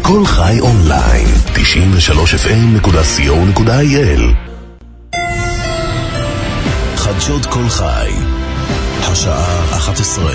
כל חי אונליין, 93fm.co.il. חדשות כל חי, השעה 11.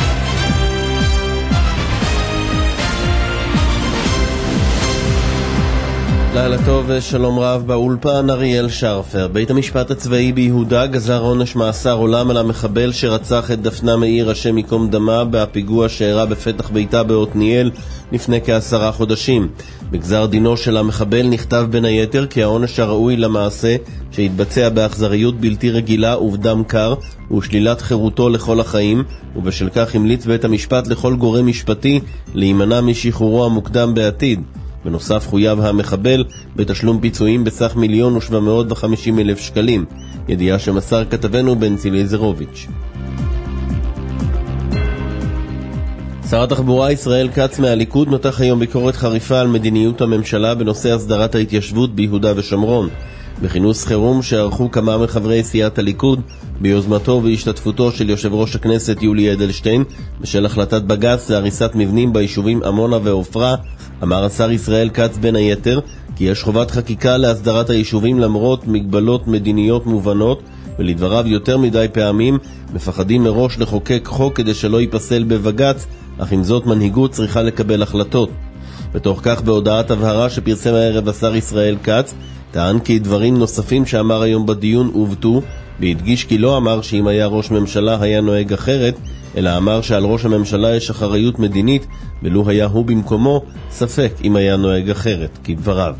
לילה טוב ושלום רב. באולפן אריאל שרפר. בית המשפט הצבאי ביהודה גזר עונש מאסר עולם על המחבל שרצח את דפנה מאיר השם ייקום דמה בפיגוע שאירע בפתח ביתה בעתניאל לפני כ10 חודשים. בגזר דינו של המחבל נכתב בין היתר כי העונש הראוי למעשה שהתבצע באכזריות בלתי רגילה ובדם קר ושלילת חירותו לכל החיים, ובשל כך המליץ בית המשפט לכל גורם משפטי להימנע משחרורו המוקדם בעתיד. בנוסף חויב המחבל בתשלום פיצויים בסך 1,750,000 שקלים. ידיעה שמסר כתבנו בנצי ליזרוביץ'. שר התחבורה ישראל כץ מהליכוד מתח היום ביקורת חריפה על מדיניות הממשלה בנושא הסדרת ההתיישבות ביהודה ושומרון. בכינוס חירום שערכו כמה מחברי סיעת הליכוד ביוזמתו ובהשתתפותו של יושב ראש הכנסת יולי אדלשטיין בשל החלטת בג"ץ להריסת מבנים ביישובים עמונה ועופרה, אמר השר ישראל כץ בין היתר כי יש חובת חקיקה להסדרת היישובים למרות מגבלות מדיניות מובנות, ולדבריו יותר מדי פעמים מפחדים מראש לחוקק חוק כדי שלא ייפסל בבג"ץ, אך עם זאת מנהיגות צריכה לקבל החלטות. בתוך כך בהודעת הבהרה שפרסם הערב השר ישראל כץ טען כי דברים נוספים שאמר היום בדיון עובדו, והדגיש כי לא אמר שאם היה ראש ממשלה היה נוהג אחרת, אלא אמר שעל ראש הממשלה יש אחריות מדינית, ולו היה הוא במקומו ספק אם היה נוהג אחרת, כדבריו.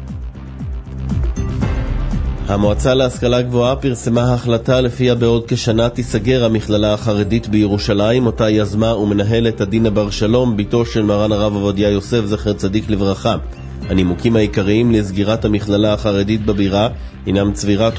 המועצה להשכלה גבוהה פרסמה החלטה לפיה בעוד כשנה תיסגר המכללה החרדית בירושלים, אותה יזמה ומנהלת עדינה בר שלום, ביתו של מרן הרב עובדיה יוסף זכר צדיק לברכה. הנימוקים העיקריים לסגירת המכללה החרדית בבירה הינם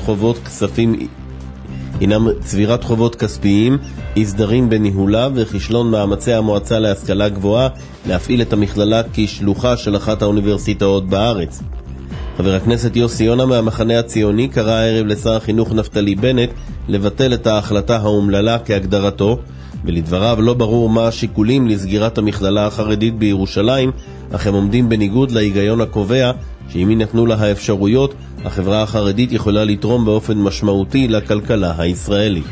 צבירת חובות כספיים, הסדרים בניהולה וכישלון מאמצי המועצה להשכלה גבוהה להפעיל את המכללה כשלוחה של אחת האוניברסיטאות בארץ. חבר הכנסת יוסי יונה מהמחנה הציוני קרא הערב לשר החינוך נפתלי בנט לבטל את ההחלטה האומללה כהגדרתו, ולדבריו לא ברור מה השיקולים לסגירת המכללה החרדית בירושלים, אך הם עומדים בניגוד להיגיון הקובע שאם יינתנו לה האפשרויות, החברה החרדית יכולה לתרום באופן משמעותי לכלכלה הישראלית.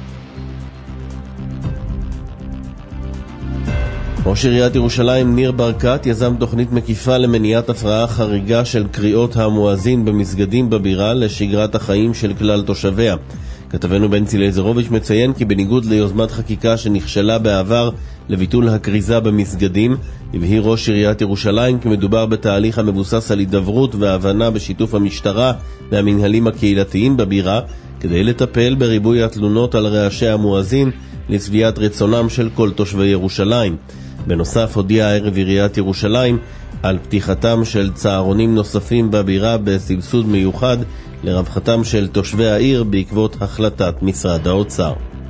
ראש עיריית ירושלים ניר ברקת יזם תוכנית מקיפה למניעת הפרעה חריגה של קריאות המואזין במסגדים בבירה לשגרת החיים של כלל תושביה. כתבנו בנצי ליזרוביץ' מציין כי בניגוד ליוזמת חקיקה שנכשלה בעבר לביטול הקריזה במסגדים, הבהיר ראש עיריית ירושלים כי מדובר בתהליך המבוסס על הידברות והבנה בשיתוף המשטרה והמנהלים הקהילתיים בבירה כדי לטפל בריבוי התלונות על רעשי המואזין לשביעת רצונם של כל תושבי ירושלים. בנוסף הודיעה הערב עיריית ירושלים על פתיחתם של צהרונים נוספים בבירה בסבסוד מיוחד לרווחתם של תושבי העיר בעקבות החלטת משרד האוצר.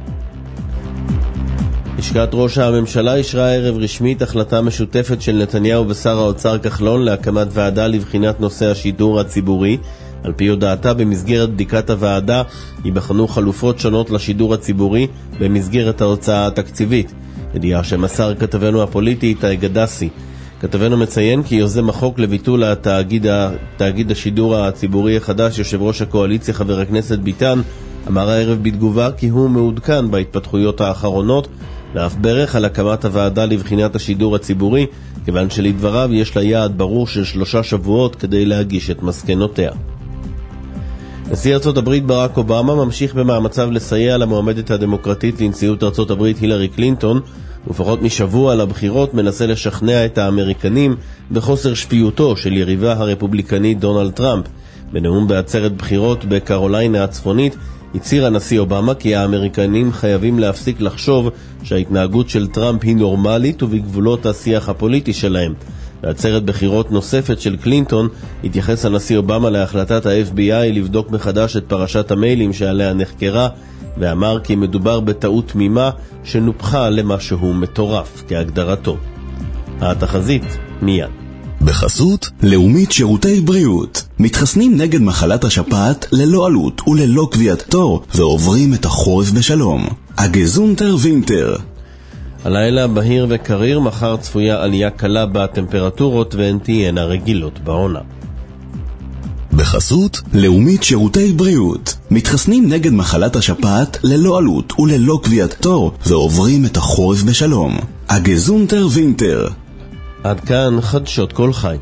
לשכת ראש הממשלה אישרה הערב רשמית החלטה משותפת של נתניהו ושר האוצר כחלון להקמת ועדה לבחינת נושא השידור הציבורי. על פי הודעתה, במסגרת בדיקת הוועדה ייבחנו חלופות שונות לשידור הציבורי במסגרת ההוצאה התקציבית. ידיעה שמסר כתבנו הפוליטי איתי גדסי. כתבנו מציין כי יוזם החוק לביטול תאגיד השידור הציבורי החדש, יושב ראש הקואליציה חבר הכנסת ביטן, אמר הערב בתגובה כי הוא מעודכן בהתפתחויות האחרונות, ואף ברך על הקמת הוועדה לבחינת השידור הציבורי, כיוון שלדבריו יש לה יעד ברור של 3 שבועות כדי להגיש את מסקנותיה. נשיא ארצות הברית ברק אובמה ממשיך במאמציו לסייע למועמדת הדמוקרטית לנשיאות ארצות הברית הילרי קלינטון, ופחות משבוע לבחירות מנסה לשכנע את האמריקנים בחוסר שפיותו של יריבה הרפובליקני דונלד טראמפ. בנאום בעצרת בחירות בקרוליינה הצפונית הצהיר הנשיא אובמה כי האמריקנים חייבים להפסיק לחשוב שההתנהגות של טראמפ היא נורמלית ובגבולות השיח הפוליטי שלהם. בעצרת בחירות נוספת של קלינטון התייחס הנשיא אובמה להחלטת ה-FBI לבדוק מחדש את פרשת המיילים שעליה נחקרה, ואמר כי מדובר בטעות תמימה שנופחה למשהו מטורף כהגדרתו. התחזית מיד. בחסות לאומית שירותי בריאות. מתחסנים נגד מחלת השפעת ללא עלות וללא קביעת תור ועוברים את החורף בשלום. אגזונטר וינטר. הלילה בהיר וקריר, מחר צפויה עלייה קלה בטמפרטורות והן תהיינה רגילות בעונה. בחסות לאומית שירותי בריאות. מתחסנים נגד מחלת השפעת ללא עלות וללא קביעת תור ועוברים את החורף בשלום. הגזונטר וינטר. עד כאן חדשות כל חי.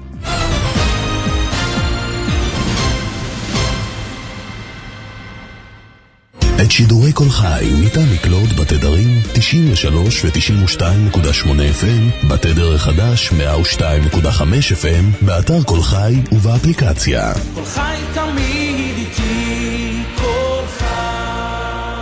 את שידורי כל חי ניתן לקלוט בתדרים 93 ו-92.8 FM, בתדר החדש 102.5 FM, באתר כל חי ובאפליקציה. כל חי תמיד איתי, כל חי.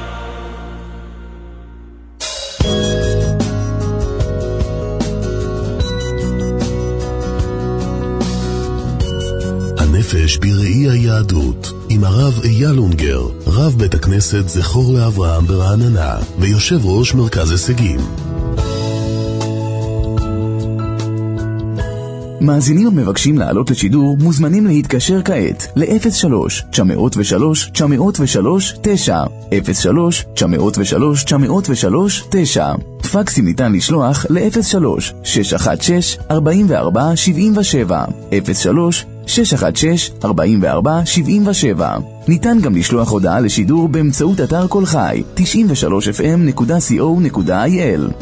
הנפש בראי היהדות, עם הרב אייל אונגר, רב בית הכנסת זכור לאברהם ברעננה ויושב ראש מרכז הישגים. מאזינים המבקשים לעלות לשידור מוזמנים להתקשר כעת ל-03-903-903-9 03-903-903-9. פקסים ניתן לשלוח ל-03-616-4477 03-616-4477. ניתן גם לשלוח הודעה לשידור באמצעות אתר כל חי 93fm.co.il.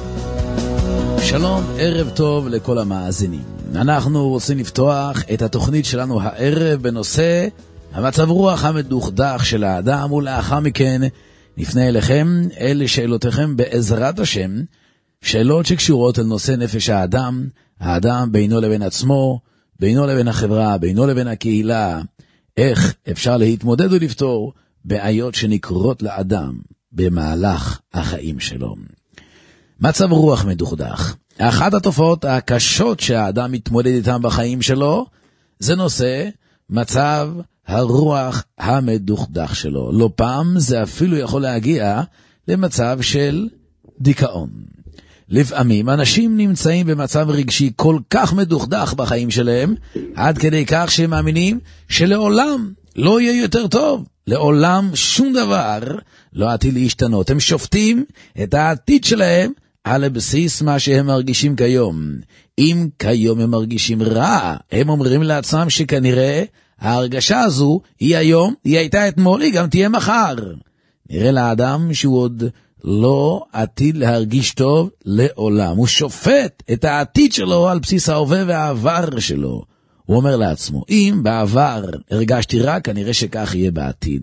שלום, ערב טוב לכל המאזינים. אנחנו רוצים לפתוח את התוכנית שלנו הערב בנושא המצב רוח המדוכדך של האדם, ולאחר מכן נפנה אליכם אל שאלותיכם בעזרת השם, שאלות שקשורות אל נושא נפש האדם, האדם בינו לבין עצמו, בינו לבין החברה, בינו לבין הקהילה, איך אפשר להתמודד ולפתור בעיות שנקרות לאדם במהלך החיים שלו. מצב רוח מדוכדך. אחת התופעות הקשות שהאדם מתמודד איתן בחיים שלו, זה נושא מצב הרוח המדוכדך שלו. לא פעם זה אפילו יכול להגיע למצב של דיכאון. לפעמים אנשים נמצאים במצב רגשי כל כך מדוכדך בחיים שלהם, עד כדי כך שהם מאמינים שלעולם לא יהיה יותר טוב. לעולם שום דבר לא עתיד להשתנות. הם שופטים את העתיד שלהם על בסיס מה שהם מרגישים כיום. אם כיום הם מרגישים רע, הם אומרים לעצמם שכנראה ההרגשה הזו היא היום, היא הייתה אתמול, היא גם תהיה מחר. נראה לאדם שהוא עוד לא עתיד להרגיש טוב לעולם. הוא שופט את העתיד שלו על בסיס ההווה והעבר שלו. הוא אומר לעצמו, אם בעבר הרגשתי רע, כנראה שכך יהיה בעתיד.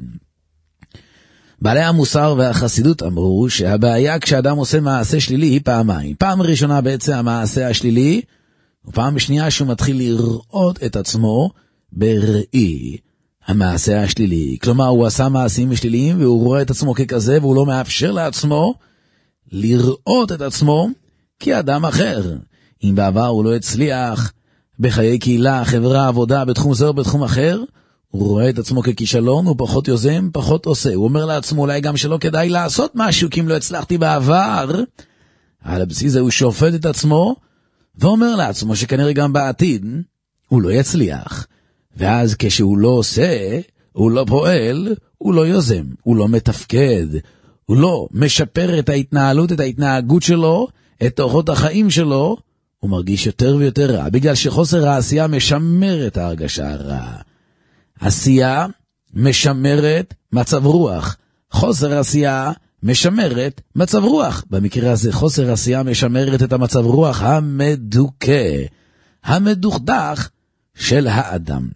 בעלי המוסר והחסידות אמרו שהבעיה כשאדם עושה מעשה שלילי היא פעמיים. פעם ראשונה בעצם המעשה השלילי, ופעם שנייה שהוא מתחיל לראות את עצמו בראי המעשה השלילי. כלומר, הוא עשה מעשים שליליים והוא רואה את עצמו ככזה, והוא לא מאפשר לעצמו לראות את עצמו כאדם אחר. אם בעבר הוא לא הצליח בחיי קהילה, חברה, עבודה, בתחום זה או בתחום אחר, הוא רואה את עצמו ככישלון, הוא פחות יוזם, פחות עושה. הוא אומר לעצמו אולי גם שלא כדאי לעשות משהו, כי אם לא הצלחתי בעבר, על הבסיס זה הוא שופט את עצמו, ואומר לעצמו שכנראה גם בעתיד הוא לא יצליח. ואז כשהוא לא עושה, הוא לא פועל, הוא לא יוזם, הוא לא מתפקד, הוא לא משפר את ההתנהלות, את ההתנהגות שלו, את אורחות החיים שלו, הוא מרגיש יותר ויותר רע, בגלל שחוסר העשייה משמר את ההרגשה הרע. עשייה משמרת מצב רוח, חוסר עשייה משמרת מצב רוח. במקרה הזה חוסר עשייה משמרת את המצב רוח המדוכא, המדוכדך של האדם.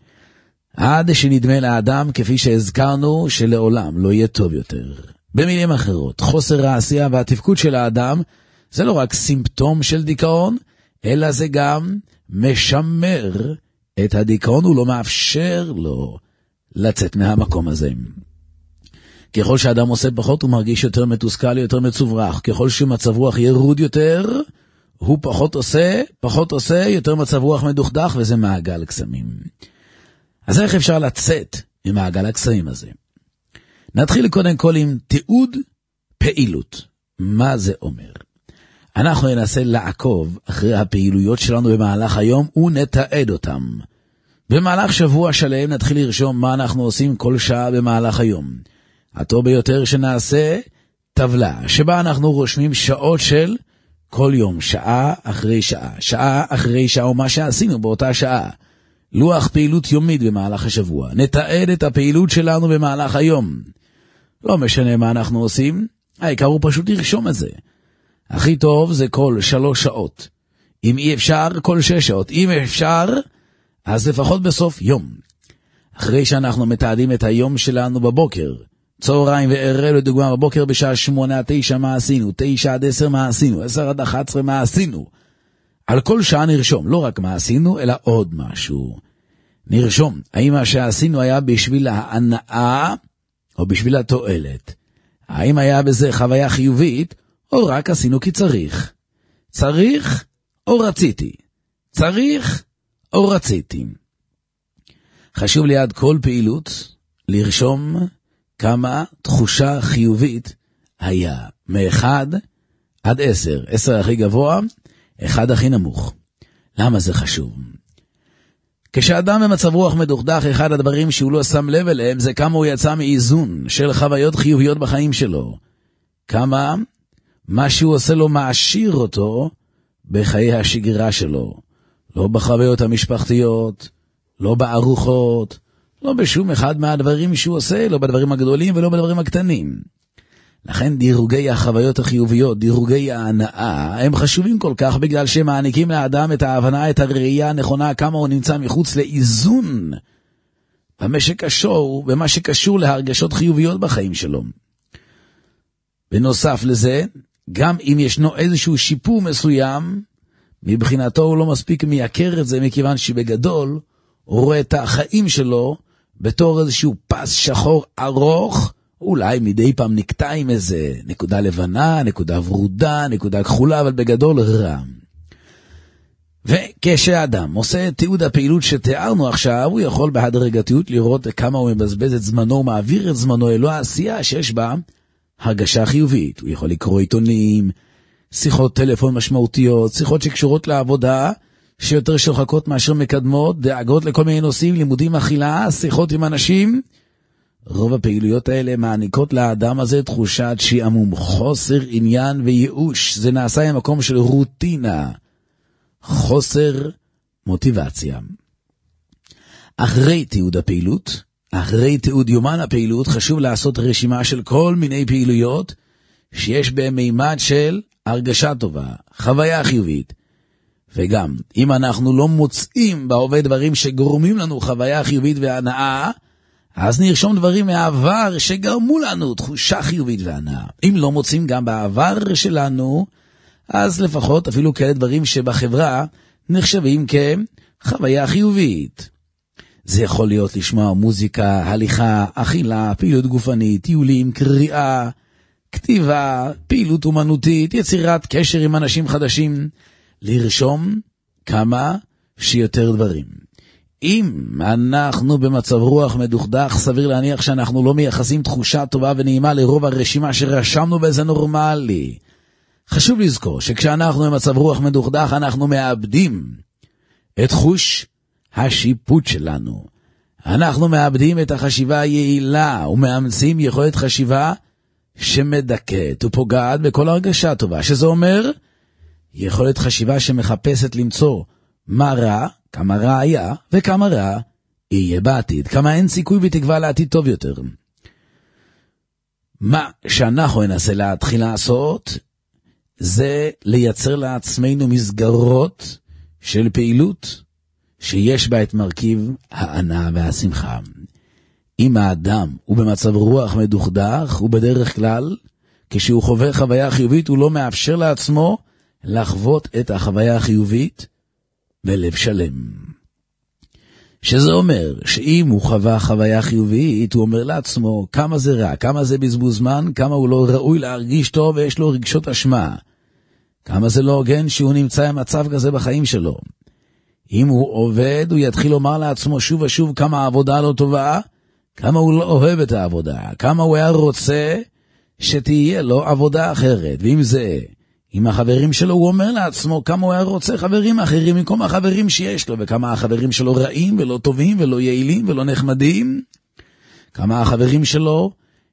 עד שנדמה לאדם, כפי שהזכרנו, שלעולם לא יהיה טוב יותר. במילים אחרות, חוסר העשייה והתפקוד של האדם זה לא רק סימפטום של דיכאון, אלא זה גם משמר את הדיכאון, הוא לא מאפשר לו לצאת מהמקום הזה. ככל שאדם עושה פחות, הוא מרגיש יותר מתוסכל, יותר מצוברח. ככל שמצב רוח ירוד יותר, הוא פחות עושה, יותר מצב רוח מדוכדך, וזה מעגל קסמים. אז איך אפשר לצאת ממעגל הקסמים הזה? נתחיל קודם כל עם תיעוד פעילות. מה זה אומר? אנחנו ננסה לעקוב אחרי הפעילויות שלנו במהלך היום ונתעד אותם. במהלך שבוע שלם נתחיל לרשום מה אנחנו עושים כל שעה במהלך היום. הטוב ביותר שנעשה טבלה שבה אנחנו רושמים שעות של כל יום, שעה אחרי שעה, שעה אחרי שעה, ומה שעשינו באותה שעה. לוח פעילות יומית במהלך השבוע. נתעד את הפעילות שלנו במהלך היום. לא משנה מה אנחנו עושים, העיקר הוא פשוט לרשום את זה. הכי טוב זה כל 3 שעות. אם אי אפשר, כל 6 שעות. אם אפשר, אז לפחות בסוף יום. אחרי שאנחנו מתעדים את היום שלנו בבוקר, צהריים וערב, לדוגמה בבוקר בשעה 8-9 מה עשינו, 9-10 מה עשינו, 10-11 מה עשינו. על כל שעה נרשום, לא רק מה עשינו, אלא עוד משהו. נרשום, האם מה שעשינו היה בשביל ההנאה, או בשביל התועלת. האם היה בזה חוויה חיובית, או רק עשינו כי צריך. צריך או רציתי. צריך או רציתי. חשוב ליד כל פעילות לרשום כמה תחושה חיובית היה. מ-1 עד 10. 10 הכי גבוה, 1 הכי נמוך. למה זה חשוב? כשאדם במצב רוח מדוכדך, אחד הדברים שהוא לא שם לב אליהם זה כמה הוא יצא מאיזון של חוויות חיוביות בחיים שלו. כמה מה שהוא עושה לו מעשיר אותו בחיי השגרה שלו. לא בחוויות המשפחתיות, לא בארוחות, לא בשום אחד מהדברים שהוא עושה, לא בדברים הגדולים ולא בדברים הקטנים. לכן דירוגי החוויות החיוביות, דירוגי ההנאה, הם חשובים כל כך בגלל שהם מעניקים לאדם את ההבנה, את הראייה הנכונה, כמה הוא נמצא מחוץ לאיזון במה שקשור להרגשות חיוביות בחיים שלו. בנוסף לזה, גם אם ישנו איזשהו שיפור מסוים, מבחינתו הוא לא מספיק מייקר את זה, מכיוון שבגדול הוא רואה את החיים שלו בתור איזשהו פס שחור ארוך, אולי מדי פעם נקטע עם איזה נקודה לבנה, נקודה ורודה, נקודה כחולה, אבל בגדול רע. וכשאדם עושה תיעוד הפעילות שתיארנו עכשיו, הוא יכול בהדרגתיות לראות כמה הוא מבזבז את זמנו, מעביר את זמנו אלו העשייה שיש בה הרגשה חיובית. הוא יכול לקרוא עיתונים, שיחות טלפון משמעותיות, שיחות שקשורות לעבודה, שיותר שוחקות מאשר מקדמות, דאגות לכל מיני נושאים, לימודים, אכילה, שיחות עם אנשים. רוב הפעילויות האלה מעניקות לאדם הזה תחושת שעמום, חוסר עניין וייאוש. זה נעשה במקום של רוטינה, חוסר מוטיבציה. אחרי תיעוד הפעילות, אחרי תיעוד יומן הפעילות, חשוב לעשות רשימה של כל מיני פעילויות שיש בהם מימד של הרגשה טובה, חוויה חיובית. וגם, אם אנחנו לא מוצאים בהווה דברים שגורמים לנו חוויה חיובית והנאה, אז נרשום דברים מהעבר שגרמו לנו תחושה חיובית והנאה. אם לא מוצאים גם בעבר שלנו, אז לפחות אפילו כאלה דברים שבחברה נחשבים כחוויה חיובית. זה יכול להיות לשמוע מוזיקה, הליכה, אכילה, פעילות גופנית, טיולים, קריאה, כתיבה, פעילות אומנותית, יצירת קשר עם אנשים חדשים. לרשום כמה שיותר דברים. אם אנחנו במצב רוח מדוכדך, סביר להניח שאנחנו לא מייחסים תחושה טובה ונעימה לרוב הרשימה שרשמנו באיזה נורמלי. חשוב לזכור שכשאנחנו במצב רוח מדוכדך, אנחנו מאבדים את חוש השיפוט שלנו. אנחנו מאבדים את החשיבה היעילה ומאמצים יכולת חשיבה שמדכאת ופוגעת בכל הרגשה טובה, שזה אומר יכולת חשיבה שמחפשת למצוא מה רע, כמה רע היה וכמה רע יהיה בעתיד, כמה אין סיכוי ותקווה לעתיד טוב יותר. מה שאנחנו ננסה להתחיל לעשות זה לייצר לעצמנו מסגרות של פעילות שיש בה את מרכיב ההנאה והשמחה. אם האדם הוא במצב רוח מדוכדך, הוא בדרך כלל, כשהוא חווה חוויה חיובית, הוא לא מאפשר לעצמו לחוות את החוויה החיובית בלב שלם. שזה אומר שאם הוא חווה חוויה חיובית, הוא אומר לעצמו כמה זה רע, כמה זה בזבוז זמן, כמה הוא לא ראוי להרגיש טוב ויש לו רגשות אשמה. כמה זה לא הוגן שהוא נמצא במצב כזה בחיים שלו. אם הוא עובד, הוא יתחיל לומר לעצמו שוב ושוב כמה העבודה לא טובה, כמה הוא לא אוהב את העבודה, כמה הוא היה רוצה שתהיה לו עבודה אחרת. ואם זה עם החברים שלו, הוא אומר לעצמו כמה הוא היה רוצה חברים אחרים במקום החברים שיש לו, וכמה החברים שלו רעים ולא טובים ולא יעילים ולא נחמדים, כמה החברים שלו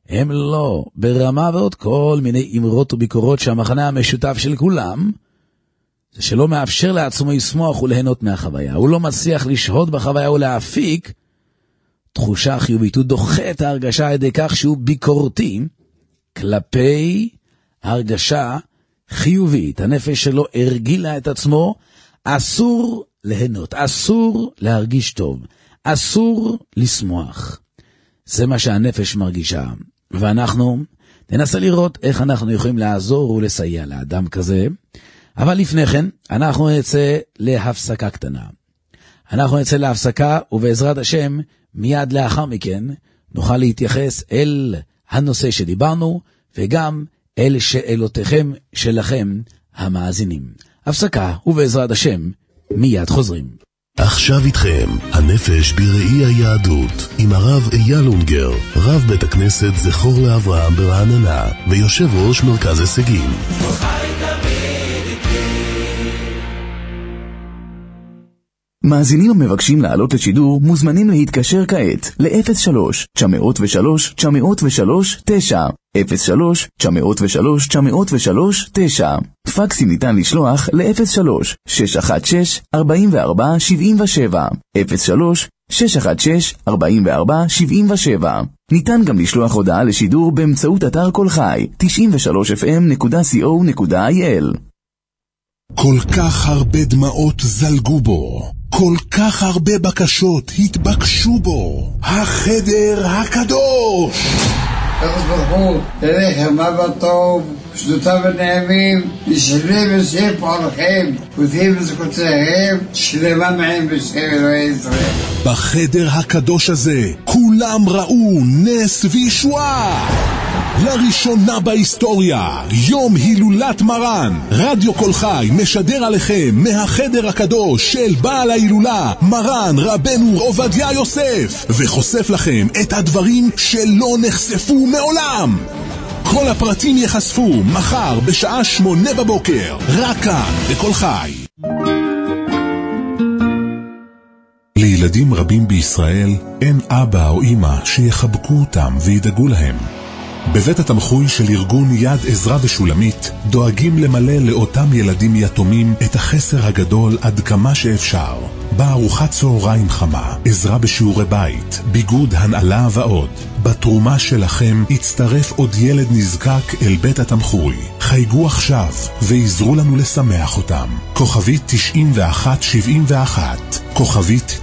הם לא ברמה ועוד כל מיני אמרות וביקורות שהמחנה המשותף של כולם זה שלא מאפשר לעצמו לשמוח וליהנות מהחוויה. הוא לא מצליח לשהות בחוויה ולהפיק תחושה חיובית. הוא דוחה את ההרגשה על ידי כך שהוא ביקורתי כלפי הרגשה חיובית. הנפש שלו הרגילה את עצמו, אסור ליהנות, אסור להרגיש טוב, אסור לשמוח. זה מה שהנפש מרגישה. ואנחנו ננסה לראות איך אנחנו יכולים לעזור ולסייע לאדם כזה. אבל לפני כן, אנחנו נצא להפסקה קטנה. אנחנו נצא להפסקה, ובעזרת השם, מיד לאחר מכן, נוכל להתייחס אל הנושא שדיברנו, וגם אל שאלותיכם שלכם המאזינים. הפסקה, ובעזרת השם, מיד חוזרים. עכשיו איתכם, הנפש בראי היהדות, עם הרב אייל אונגר, רב בית הכנסת זכור לאברהם ברעננה, ויושב ראש מרכז הישגים. מאזינים המבקשים לעלות לשידור מוזמנים להתקשר כעת ל-03-903-903-9 03-903-903-9 פקסים ניתן לשלוח ל-03-616-4477 03-616-4477 ניתן גם לשלוח הודעה לשידור באמצעות אתר כל חי 93fm.co.il. כל כך הרבה דמעות זלגו בו, כל כך הרבה בקשות התבקשו בו, החדר הקדוש. הקדוש ברוך הוא, תלכם אבא טוב, שדותיו ונעמים, ישנה בשם פועלכם, ותהי בזכותיהם, שלמה מהם בשם אלוהי ישראל. בחדר הקדוש הזה, כולם ראו נס וישועה. לראשונה בהיסטוריה, יום הילולת מרן. רדיו כל חי משדר עליכם מהחדר הקדוש של בעל ההילולה, מרן רבנו עובדיה יוסף, וחושף לכם את הדברים שלא נחשפו מעולם. כל הפרטים יחשפו מחר בשעה 8 בבוקר, רק כאן בכל חי. לילדים רבים בישראל אין אבא או אמא שיחבקו אותם וידאגו להם. בבית התמחוי של ארגון יד עזרא ושולמית דואגים למלא לאותם ילדים יתומים את החסר הגדול עד כמה שאפשר. בארוחת צהריים חמה, עזרה בשיעורי בית, ביגוד, הנעלה ועוד. בתרומה שלכם יצטרף עוד ילד נזקק אל בית התמחוי. חייגו עכשיו ועזרו לנו לשמח אותם. כוכבית 9171, כוכבית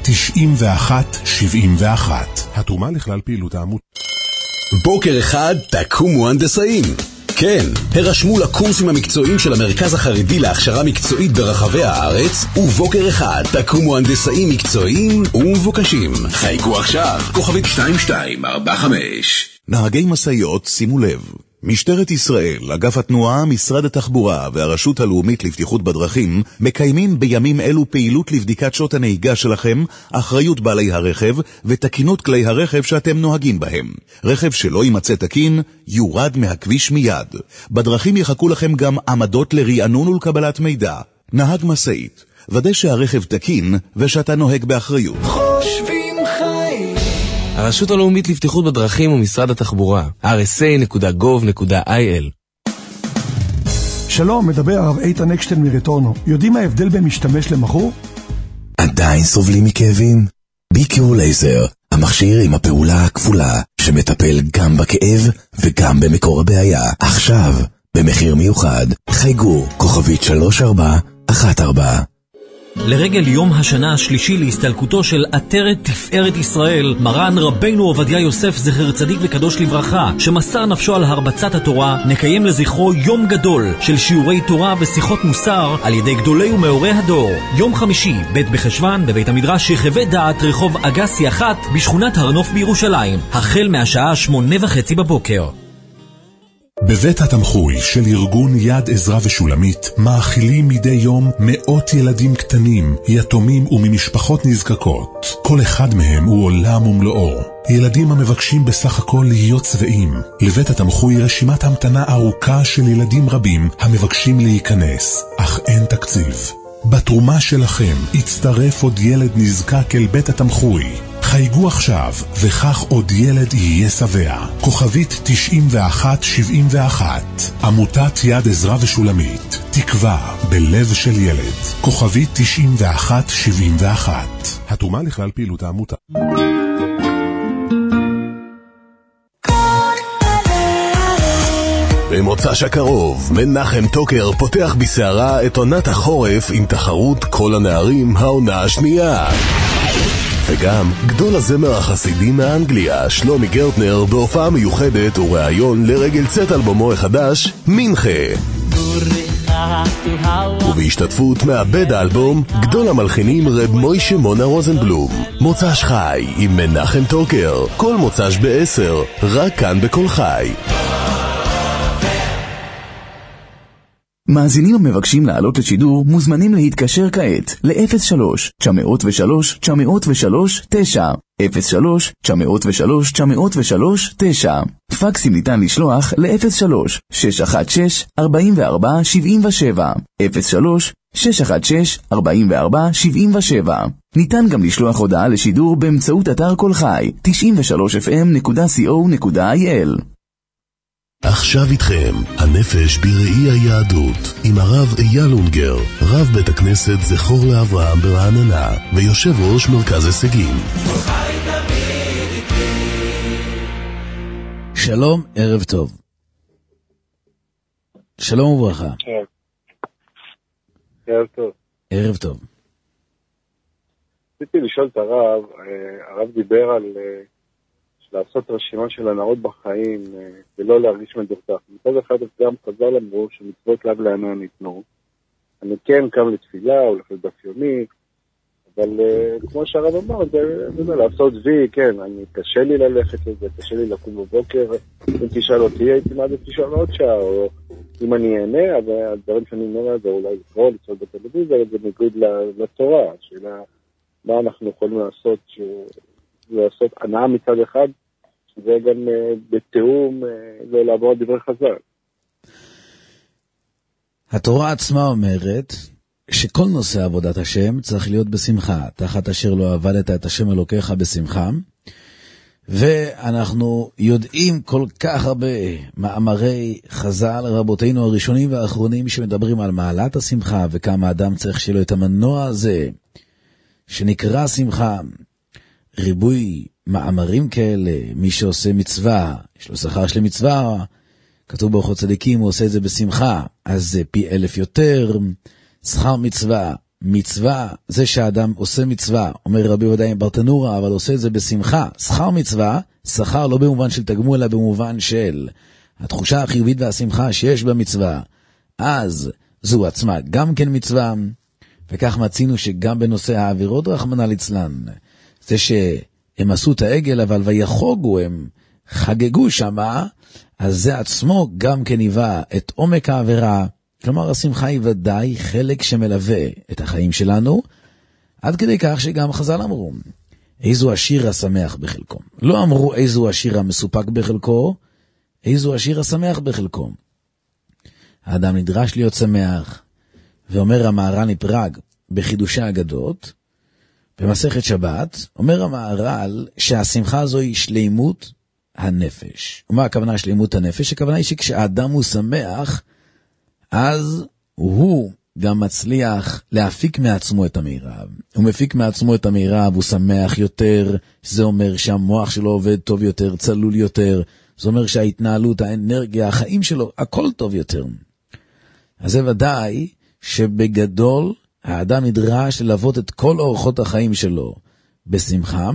9171. התרומה לכלל פעילות העמותה. בוקר אחד תקומו הנדסאים. כן, הרשמו לקורסים המקצועיים של המרכז החרדי להכשרה מקצועית ברחבי הארץ, ובוקר אחד תקומו הנדסאים מקצועיים ומבוקשים. חייגו עכשיו, כוכבית 2245. נהגי מסעיות, שימו לב. משטרת ישראל, אגף התנועה, משרד התחבורה והרשות הלאומית לבטיחות בדרכים מקיימים בימים אלו פעילות לבדיקת שעות הנהיגה שלכם, אחריות בעלי הרכב ותקינות כלי הרכב שאתם נוהגים בהם. רכב שלא יימצא תקין יורד מהכביש מיד. בדרכים יחכו לכם גם עמדות לרענון ולקבלת מידע. נהג מסעית, ודא שהרכב תקין ושאתה נוהג באחריות. הרשות הלאומית לבטיחות בדרכים ומשרד התחבורה, rsa.gov.il. שלום, מדבר הרב איתן אקשטיין מרטורנו. יודעים מה ההבדל בין משתמש למכור? עדיין סובלים מכאבים? ביקיור לייזר, המכשיר עם הפעולה הכפולה, שמטפל גם בכאב וגם במקור הבעיה. עכשיו, במחיר מיוחד, חייגו, כוכבית 3414. לרגל יום השנה השלישי להסתלקותו של עטרת תפארת ישראל, מרן רבנו עובדיה יוסף זכר צדיק וקדוש לברכה, שמסר נפשו על הרבצת התורה, נקיים לזכרו יום גדול של שיעורי תורה ושיחות מוסר על ידי גדולי ומאורי הדור. יום חמישי, ב' בחשוון, בבית המדרש יחווה דעת רחוב אגסי 1 בשכונת הר נוף בירושלים, החל מהשעה 8:30 בבוקר. בבית התמחוי של ארגון יד עזרא ושולמית מאכילים מדי יום מאות ילדים קטנים, יתומים וממשפחות נזקקות. כל אחד מהם הוא עולם ומלואו. ילדים המבקשים בסך הכל להיות צבעים. לבית התמחוי רשימת המתנה ארוכה של ילדים רבים המבקשים להיכנס, אך אין תקציב. בתרומה שלכם יצטרף עוד ילד נזקק אל בית התמחוי. חייגו עכשיו, וכך עוד ילד יהיה שבע. כוכבית 9171. עמותת יד עזרא ושולמית. תקווה בלב של ילד. כוכבית 9171. התרומה לכלל פעילות העמותה. במוצ"ש הקרוב, מנחם טוקר פותח בסערה את עונת החורף עם תחרות כל הנערים העונה השנייה. וגם גדול הזמר החסידי מאנגליה, שלומי גרטנר, בהופעה מיוחדת וראיון לרגל צאת אלבומו החדש, מינכה. ובהשתתפות מעבד האלבום, גדול המלחינים רב מוישה מונה רוזנבלום. מוצ"ש חי עם מנחם טוקר, כל מוצ"ש ב-10, רק כאן בכל חי. מאזינים המבקשים לעלות לשידור מוזמנים להתקשר כעת ל-03-903-903-9 03-903-903-9. פקסים ניתן לשלוח ל-03-616-4477 03-616-4477. ניתן גם לשלוח הודעה לשידור באמצעות אתר כל חי 93fm.co.il. עכשיו איתכם, הנפש בראי היהדות, עם הרב אייל אונגר, רב בית הכנסת זכור לאברהם ברעננה, ויושב ראש מרכז הישגים. שלום, ערב טוב. שלום וברכה. ערב טוב. ערב טוב. רציתי לשאול את הרב דיבר על לעשות רשימה של הנאות בחיים ולא להרגיש מדוכדך. מצד אחד גם חז"ל אמרו שמצוות לאו להנאה ניתנו. אני כן קם לתפילה או לדף יומי, אבל כמו שהרב אמר, זה לעשות וי, כן, קשה לי ללכת לזה, קשה לי לקום בבוקר, אם תשאל אותי הייתי מעדיף תשאל עוד שעה, או אם אני אענה, אבל הדברים שאני אומר זה אולי לקרוא, לצעוד בטלוויזיה, זה בניגוד לתורה, השאלה מה אנחנו יכולים לעשות הנאה מצד אחד, זה גם בתיאום ולעבור דברי חז"ל. התורה עצמה אומרת שכל נושא עבודת השם צריך להיות בשמחה, תחת אשר לא עבדת את השם אלוקיך בשמחה, ואנחנו יודעים כל כך הרבה מאמרי חז"ל, רבותינו הראשונים והאחרונים שמדברים על מעלת השמחה, וכמה אדם צריך שיהיה לו את המנוע הזה שנקרא שמחה. ריבוי מאמרים כאלה, מי שעושה מצווה, יש לו שכר של מצווה, כתוב באורחות צדיקים, הוא עושה את זה בשמחה, אז זה פי 1000 יותר. שכר מצווה, מצווה, זה שהאדם עושה מצווה, אומר רבי יהודה ברטנורה, אבל עושה את זה בשמחה. שכר מצווה, שכר לא במובן של תגמול, אלא במובן של התחושה החיובית והשמחה שיש במצווה, אז זו עצמה גם כן מצווה. וכך מצינו שגם בנושא העבירות רחמנא ליצלן, זה שהם עשו את העגל, אבל ויחוגו, הם חגגו שמה, אז זה עצמו גם כן היווה את עומק העבירה. כלומר, השמחה היא ודאי חלק שמלווה את החיים שלנו, עד כדי כך שגם חז"ל אמרו, איזו השיר השמח בחלקו. לא אמרו איזו השיר המסופק בחלקו, איזו השיר השמח בחלקו. האדם נדרש להיות שמח, ואומר המהר"ל מפראג בחידושי האגדות, במסכת שבת, אומר המהר"ל שהשמחה הזו היא שלימות הנפש. ומה הכוונה שלימות הנפש? הכוונה היא שכשהאדם הוא שמח, אז הוא גם מצליח להפיק מעצמו את המירב. הוא מפיק מעצמו את המירב, הוא שמח יותר, זה אומר שהמוח שלו עובד טוב יותר, צלול יותר, זה אומר שההתנהלות, האנרגיה, החיים שלו, הכל טוב יותר. אז זה ודאי שבגדול האדם נדרש ללוות את כל אורחות החיים שלו בשמחה.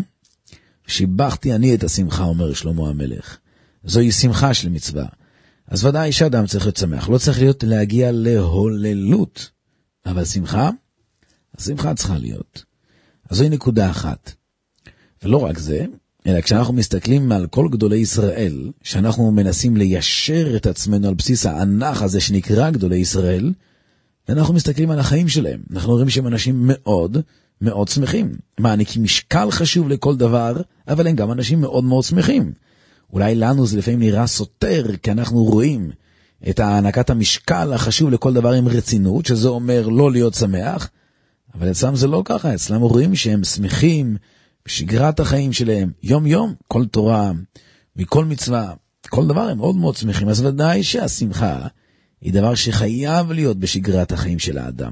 שיבחתי אני את השמחה, אומר שלמה המלך. זוהי שמחה של מצווה. אז ודאי שאדם צריך להיות שמח, לא צריך להגיע להוללות, אבל שמחה, השמחה צריכה להיות. אז זוהי נקודה אחת. ולא רק זה, אלא כשאנחנו מסתכלים על כל גדולי ישראל, שאנחנו מנסים ליישר את עצמנו על בסיס הענך הזה שנקרא גדולי ישראל, ואנחנו מסתכלים על החיים שלהם. אנחנו רואים שהם אנשים מאוד מאוד שמחים. מעניקים משקל חשוב לכל דבר, אבל הם גם אנשים מאוד מאוד שמחים. אולי לנו זה לפעמים נראה סותר, כי אנחנו רואים את הענקת המשקל החשוב לכל דבר עם רצינות, שזה אומר לא להיות שמח, אבל אצלם זה לא ככה. אצלם רואים שהם שמחים בשגרת החיים שלהם, יום יום, כל תורה, מכל מצווה, כל דבר הם מאוד מאוד שמחים. אז ודאי שהשמחה היא דבר שחייב להיות בשגרת החיים של האדם.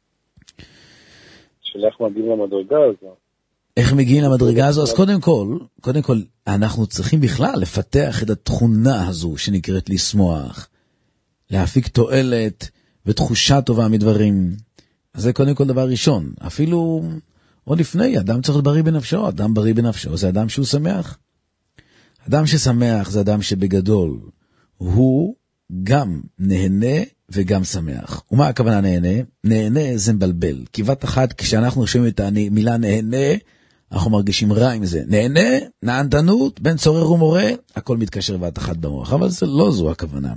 של איך מגיעים למדרגה הזו? איך מגיעים למדרגה הזו? אז קודם כל, אנחנו צריכים בכלל לפתח את התכונה הזו שנקראת לשמוח, להפיק תועלת ותחושה טובה מדברים. אז זה קודם כל דבר ראשון. אפילו עוד לפני, אדם צריך להיות בריא בנפשו. אדם בריא בנפשו זה אדם שהוא שמח. אדם ששמח זה אדם שבגדול הוא גם נהנה וגם שמח. ומה הכוונה נהנה? נהנה זה מבלבל. כיוות אחת, כשאנחנו שומעים את המילה נהנה, אנחנו מרגישים רע עם זה. נהנה, נענתנות, בן צורר ומורה, הכל מתקשר בת אחת במוח. אבל זה לא זו הכוונה.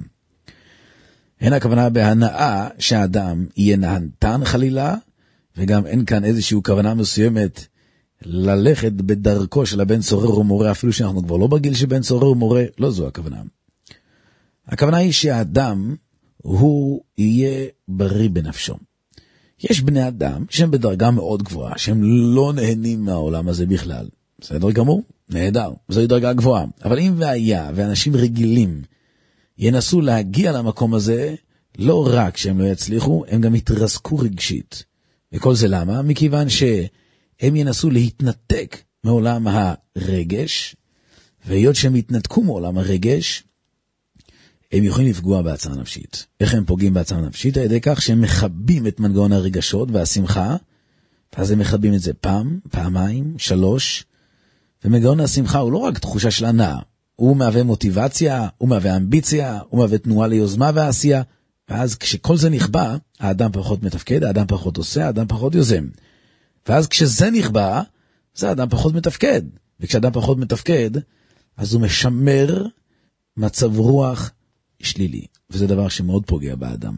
אין הכוונה בהנאה שהאדם יהיה נהנתן חלילה, וגם אין כאן איזושהי כוונה מסוימת ללכת בדרכו של הבן צורר ומורה, אפילו שאנחנו כבר לא בגיל שבן צורר ומורה, לא זו הכוונה. הכוונה היא שהאדם הוא יהיה בריא בנפשו. יש בני אדם שהם בדרגה מאוד גבוהה, שהם לא נהנים מהעולם הזה בכלל. בסדר גמור? נהדר. זוהי דרגה גבוהה. אבל אם והיה ואנשים רגילים ינסו להגיע למקום הזה, לא רק שהם לא יצליחו, הם גם יתרסקו רגשית. וכל זה למה? מכיוון שהם ינסו להתנתק מעולם הרגש, והיות שהם יתנתקו מעולם הרגש, הם יכולים לפגוע בהצעה נפשית. איך הם פוגעים בהצעה נפשית? על ידי כך שהם מחבים את מנגנון הרגשות והשמחה, ואז הם מחבים את זה פעם, פעמיים, 3, ומנגנון השמחה הוא לא רק תחושה של הנאה, הוא מהווה מוטיבציה, הוא מהווה אמביציה, הוא מהווה תנועה ליוזמה ועשייה, ואז כשכל זה נכבה, האדם פחות מתפקד, האדם פחות עושה, האדם פחות יוזם. ואז כשזה נכבה, זה האדם פחות מתפקד. וכשאדם פחות מתפקד, אז הוא משמר מצב רוח שלילי. וזה דבר שמאוד פוגע באדם.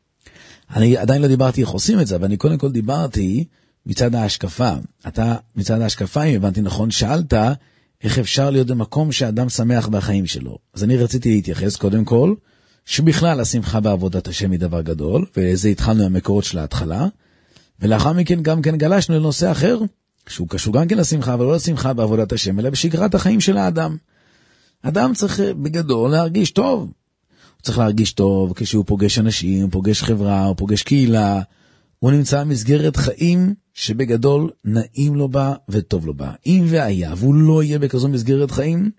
אני עדיין לא דיברתי איך עושים את זה, אבל אני קודם כל דיברתי מצד ההשקפה. אתה מצד ההשקפה, אם הבנתי נכון, שאלת איך אפשר להיות במקום שאדם שמח בחיים שלו. אז אני רציתי להתייחס קודם כל, שבכלל השמחה בעבודת השם היא דבר גדול, וזה התחלנו מהמקורות של ההתחלה, ולאחר מכן גם כן גלשנו לנושא אחר, שהוא קשור גם כן לשמחה, אבל לא לשמחה בעבודת השם, אלא בשגרת החיים של האדם. אדם צריך בגדול להרגיש טוב. הוא צריך להרגיש טוב כשהוא פוגש אנשים, הוא פוגש חברה, הוא פוגש קהילה, הוא נמצא במסגרת חיים שבגדול נעים לו בה וטוב לו בה. אם והיה, והוא לא יהיה בכזו מסגרת חיים,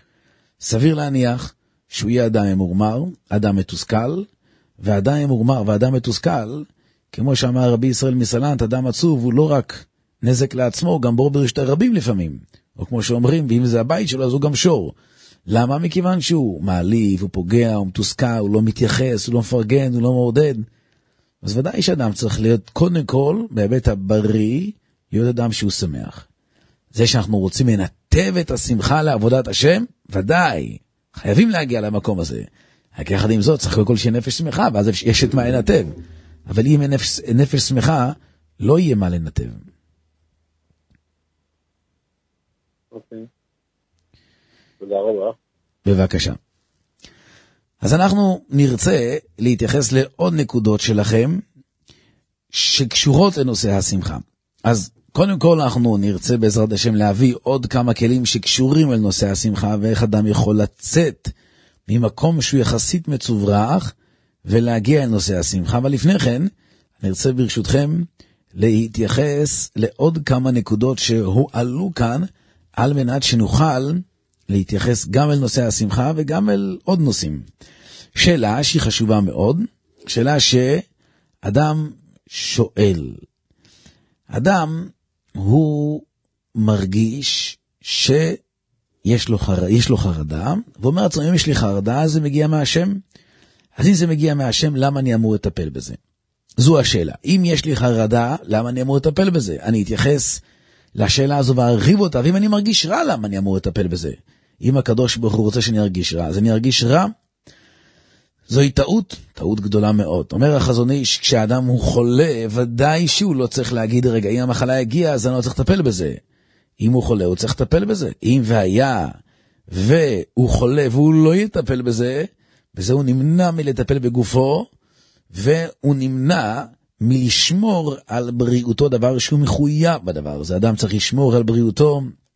סביר להניח שהוא יהיה אדם ממורמר, אדם מתוסכל, ואדם ממורמר ואדם מתוסכל, כמו שאמר רבי ישראל מסלנט, אדם עצוב הוא לא רק נזק לעצמו, גם בור ברשת הרבים לפעמים. או כמו שאומרים, ואם זה הבית שלו, אז הוא גם שור. למה? מכיוון שהוא מעליב, הוא פוגע, הוא מתוסכל, הוא לא מתייחס, הוא לא מפרגן, הוא לא מעודד. אז ודאי שאדם צריך להיות קודם כל, בהיבט הבריא, להיות אדם שהוא שמח. זה שאנחנו רוצים לנתב את השמחה לעבודת השם, ודאי, חייבים להגיע למקום הזה. רק יחד עם זאת, צריך כל שיהיה נפש שמחה, ואז יש את מה לנתב. אבל אם אין נפש שמחה, לא יהיה מה לנתב. אוקיי. תודה רבה. בבקשה. אז אנחנו נרצה להתייחס לעוד נקודות שלכם, שקשורות לנושא השמחה. אז קודם כל אנחנו נרצה בעזרת השם להביא עוד כמה כלים שקשורים לנושא השמחה, ואיך אדם יכול לצאת ממקום שהוא יחסית מצוברח, ולהגיע לנושא השמחה. אבל לפני כן, נרצה ברשותכם להתייחס לעוד כמה נקודות שהועלו כאן, על מנת שנוכל להתייחס גם אל נושא השמחה וגם אל עוד נושאים. שאלה שהיא חשובה מאוד, שאלה שאדם שואל. אדם הוא מרגיש שיש לו חרדה, ואומר עצמו, אם יש לי חרדה, זה מגיע מהשם. אז אם זה מגיע מהשם, למה אני אמור לטפל בזה? זו השאלה. אם יש לי חרדה, למה אני אמור לטפל בזה? אני אתייחס לשאלה הזו והרחיב אותה, ואם אני מרגיש רע, למה אני אמור לטפל בזה? אם הקדוש ברוך הוא רוצה שאני ארגיש רע, אז אני ארגיש רע. זוהי טעות גדולה מאוד. אומר החזון איש, כשאדם הוא חולה, ודאי שהוא לא צריך להגיד, רגע, אם המחלה הגיעה, אז אני לא צריך לטפל בזה. אם הוא חולה, הוא צריך לטפל בזה. אם והיה, והוא חולה, והוא לא יטפל בזה, וזה הוא נמנע מלטפל בגופו, והוא נמנע מלשמור על בריאותו, דבר שהוא מחויב בדבר הזה. אדם צריך לשמור על בריאותו.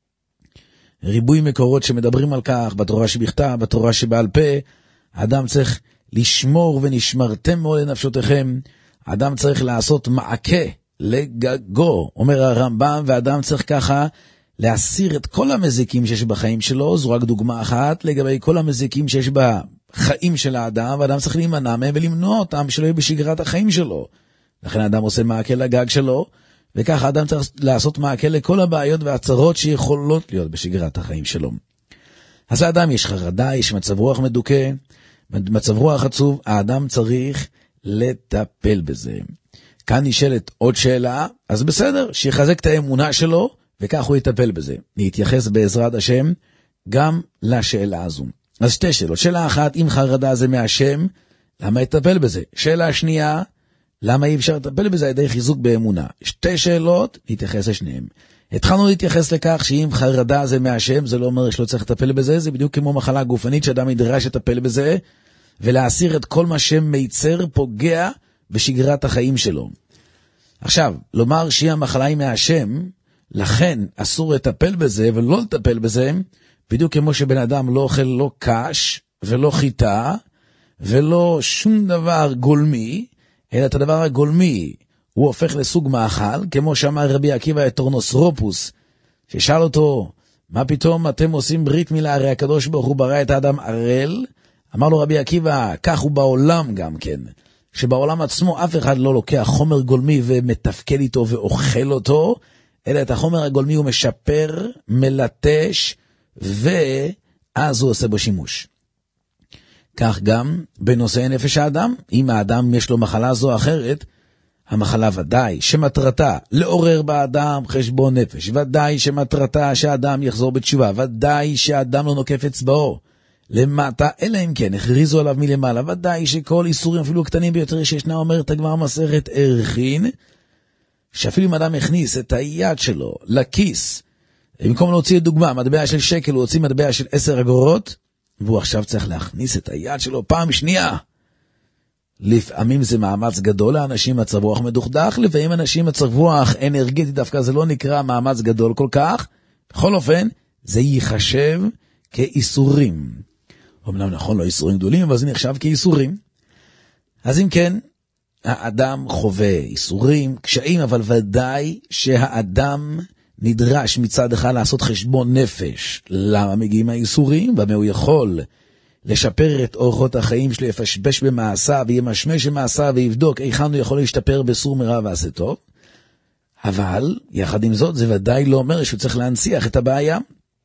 ריבוי מקורות שמדברים על כך, בתורה שבכתב, בתורה שבעל פה. אדם צריך לשמור ונשמרתם מאוד לנפשותיכם. אדם צריך לעשות מעקה לגגו, אומר הרמב"ם, ואדם צריך ככה להסיר את כל המזיקים שיש בחיים שלו. זו רק דוגמה אחת לגבי כל המזיקים שיש בחיים של האדם, ואדם צריך להימנע מהם ולמנוע אותם שלא יהיו בשגרת החיים שלו. לכן האדם עושה מעקה לגג שלו, וככה האדם צריך לעשות מעקה לכל הבעיות והצרות שיכולות להיות בשגרת החיים שלו. אז האדם יש חרדה, יש מצב רוח מדוכא, מצב רוח עצוב, האדם צריך לטפל בזה. כאן נשאלת עוד שאלה, אז בסדר, שיחזק את האמונה שלו, וכך הוא יטפל בזה. להתייחס בעזרת השם גם לשאלה הזו. אז שתי שאלות. שאלה אחת, אם חרדה זה מהשם, למה יטפל בזה? שאלה שנייה, למה אי אפשר לטפל בזה על ידי חיזוק באמונה? שתי שאלות, להתייחס לשניהם. התחלנו להתייחס לכך שאם חרדה זה מהשם, זה לא אומר שלא צריך לטפל בזה, זה בדיוק כמו מחלה גופנית שאדם ידרש לטפל בזה, ולהסיר את כל מה שמייצר פוגע בשגרת החיים שלו. עכשיו, לומר שהיא המחלה היא מהשם, לכן אסור לטפל בזה ולא לטפל בזה, בדיוק כמו שבן אדם לא אוכל לא קש ולא חיטה ולא שום דבר גולמי, אלא את הדבר הגולמי הוא הופך לסוג מאכל, כמו שאמר רבי עקיבא את טורנוסרופוס, ששאל אותו, מה פתאום אתם עושים ברית מילה, הרי הקדוש ברוך הוא ברא את האדם ערל? אמר לו רבי עקיבא, כך הוא בעולם גם כן, שבעולם עצמו אף אחד לא לוקח חומר גולמי ומתפקד איתו ואוכל אותו, אלא את החומר הגולמי הוא משפר, מלטש, ואז הוא עושה בו שימוש. כך גם בנושא נפש האדם, אם האדם יש לו מחלה זו או אחרת, המחלה ודאי שמטרתה לעורר באדם חשבון נפש, ודאי שמטרתה שהאדם יחזור בתשובה, ודאי שהאדם לא נוקף אצבעו למטה, אלא אם כן הכריזו עליו מלמעלה, ודאי שכל איסורים אפילו קטנים ביותר שישנה, אומרת הגמרא מסכת ערכין, שאפילו אם אדם הכניס את היד שלו לכיס, במקום להוציא דוגמה, מטבע של שקל, הוא הוציא מטבע של 10 אגורות, והוא עכשיו צריך להכניס את היד שלו פעם שנייה. לפעמים זה מאמץ גדול לאנשים מצב רוח מדוכדך, לפעמים אנשים מצב רוח אנרגטי, דווקא זה לא נקרא מאמץ גדול כל כך. בכל אופן, זה ייחשב כאיסורים. אומנם נכון, לא איסורים גדולים, אבל זה נחשב כאיסורים. אז אם כן, האדם חווה איסורים, קשיים, אבל ודאי שהאדם נדרש מצד אחד לעשות חשבון נפש. למה מגיעים האיסורים? ומה הוא יכול לשפר את אורחות החיים שלו, יפשבש במעשה וימשמש במעשה ויבדוק היכן הוא יכול להשתפר בסור מרע ועשה טוב. אבל יחד עם זאת זה ודאי לא אומר שהוא צריך להנציח את הבעיה.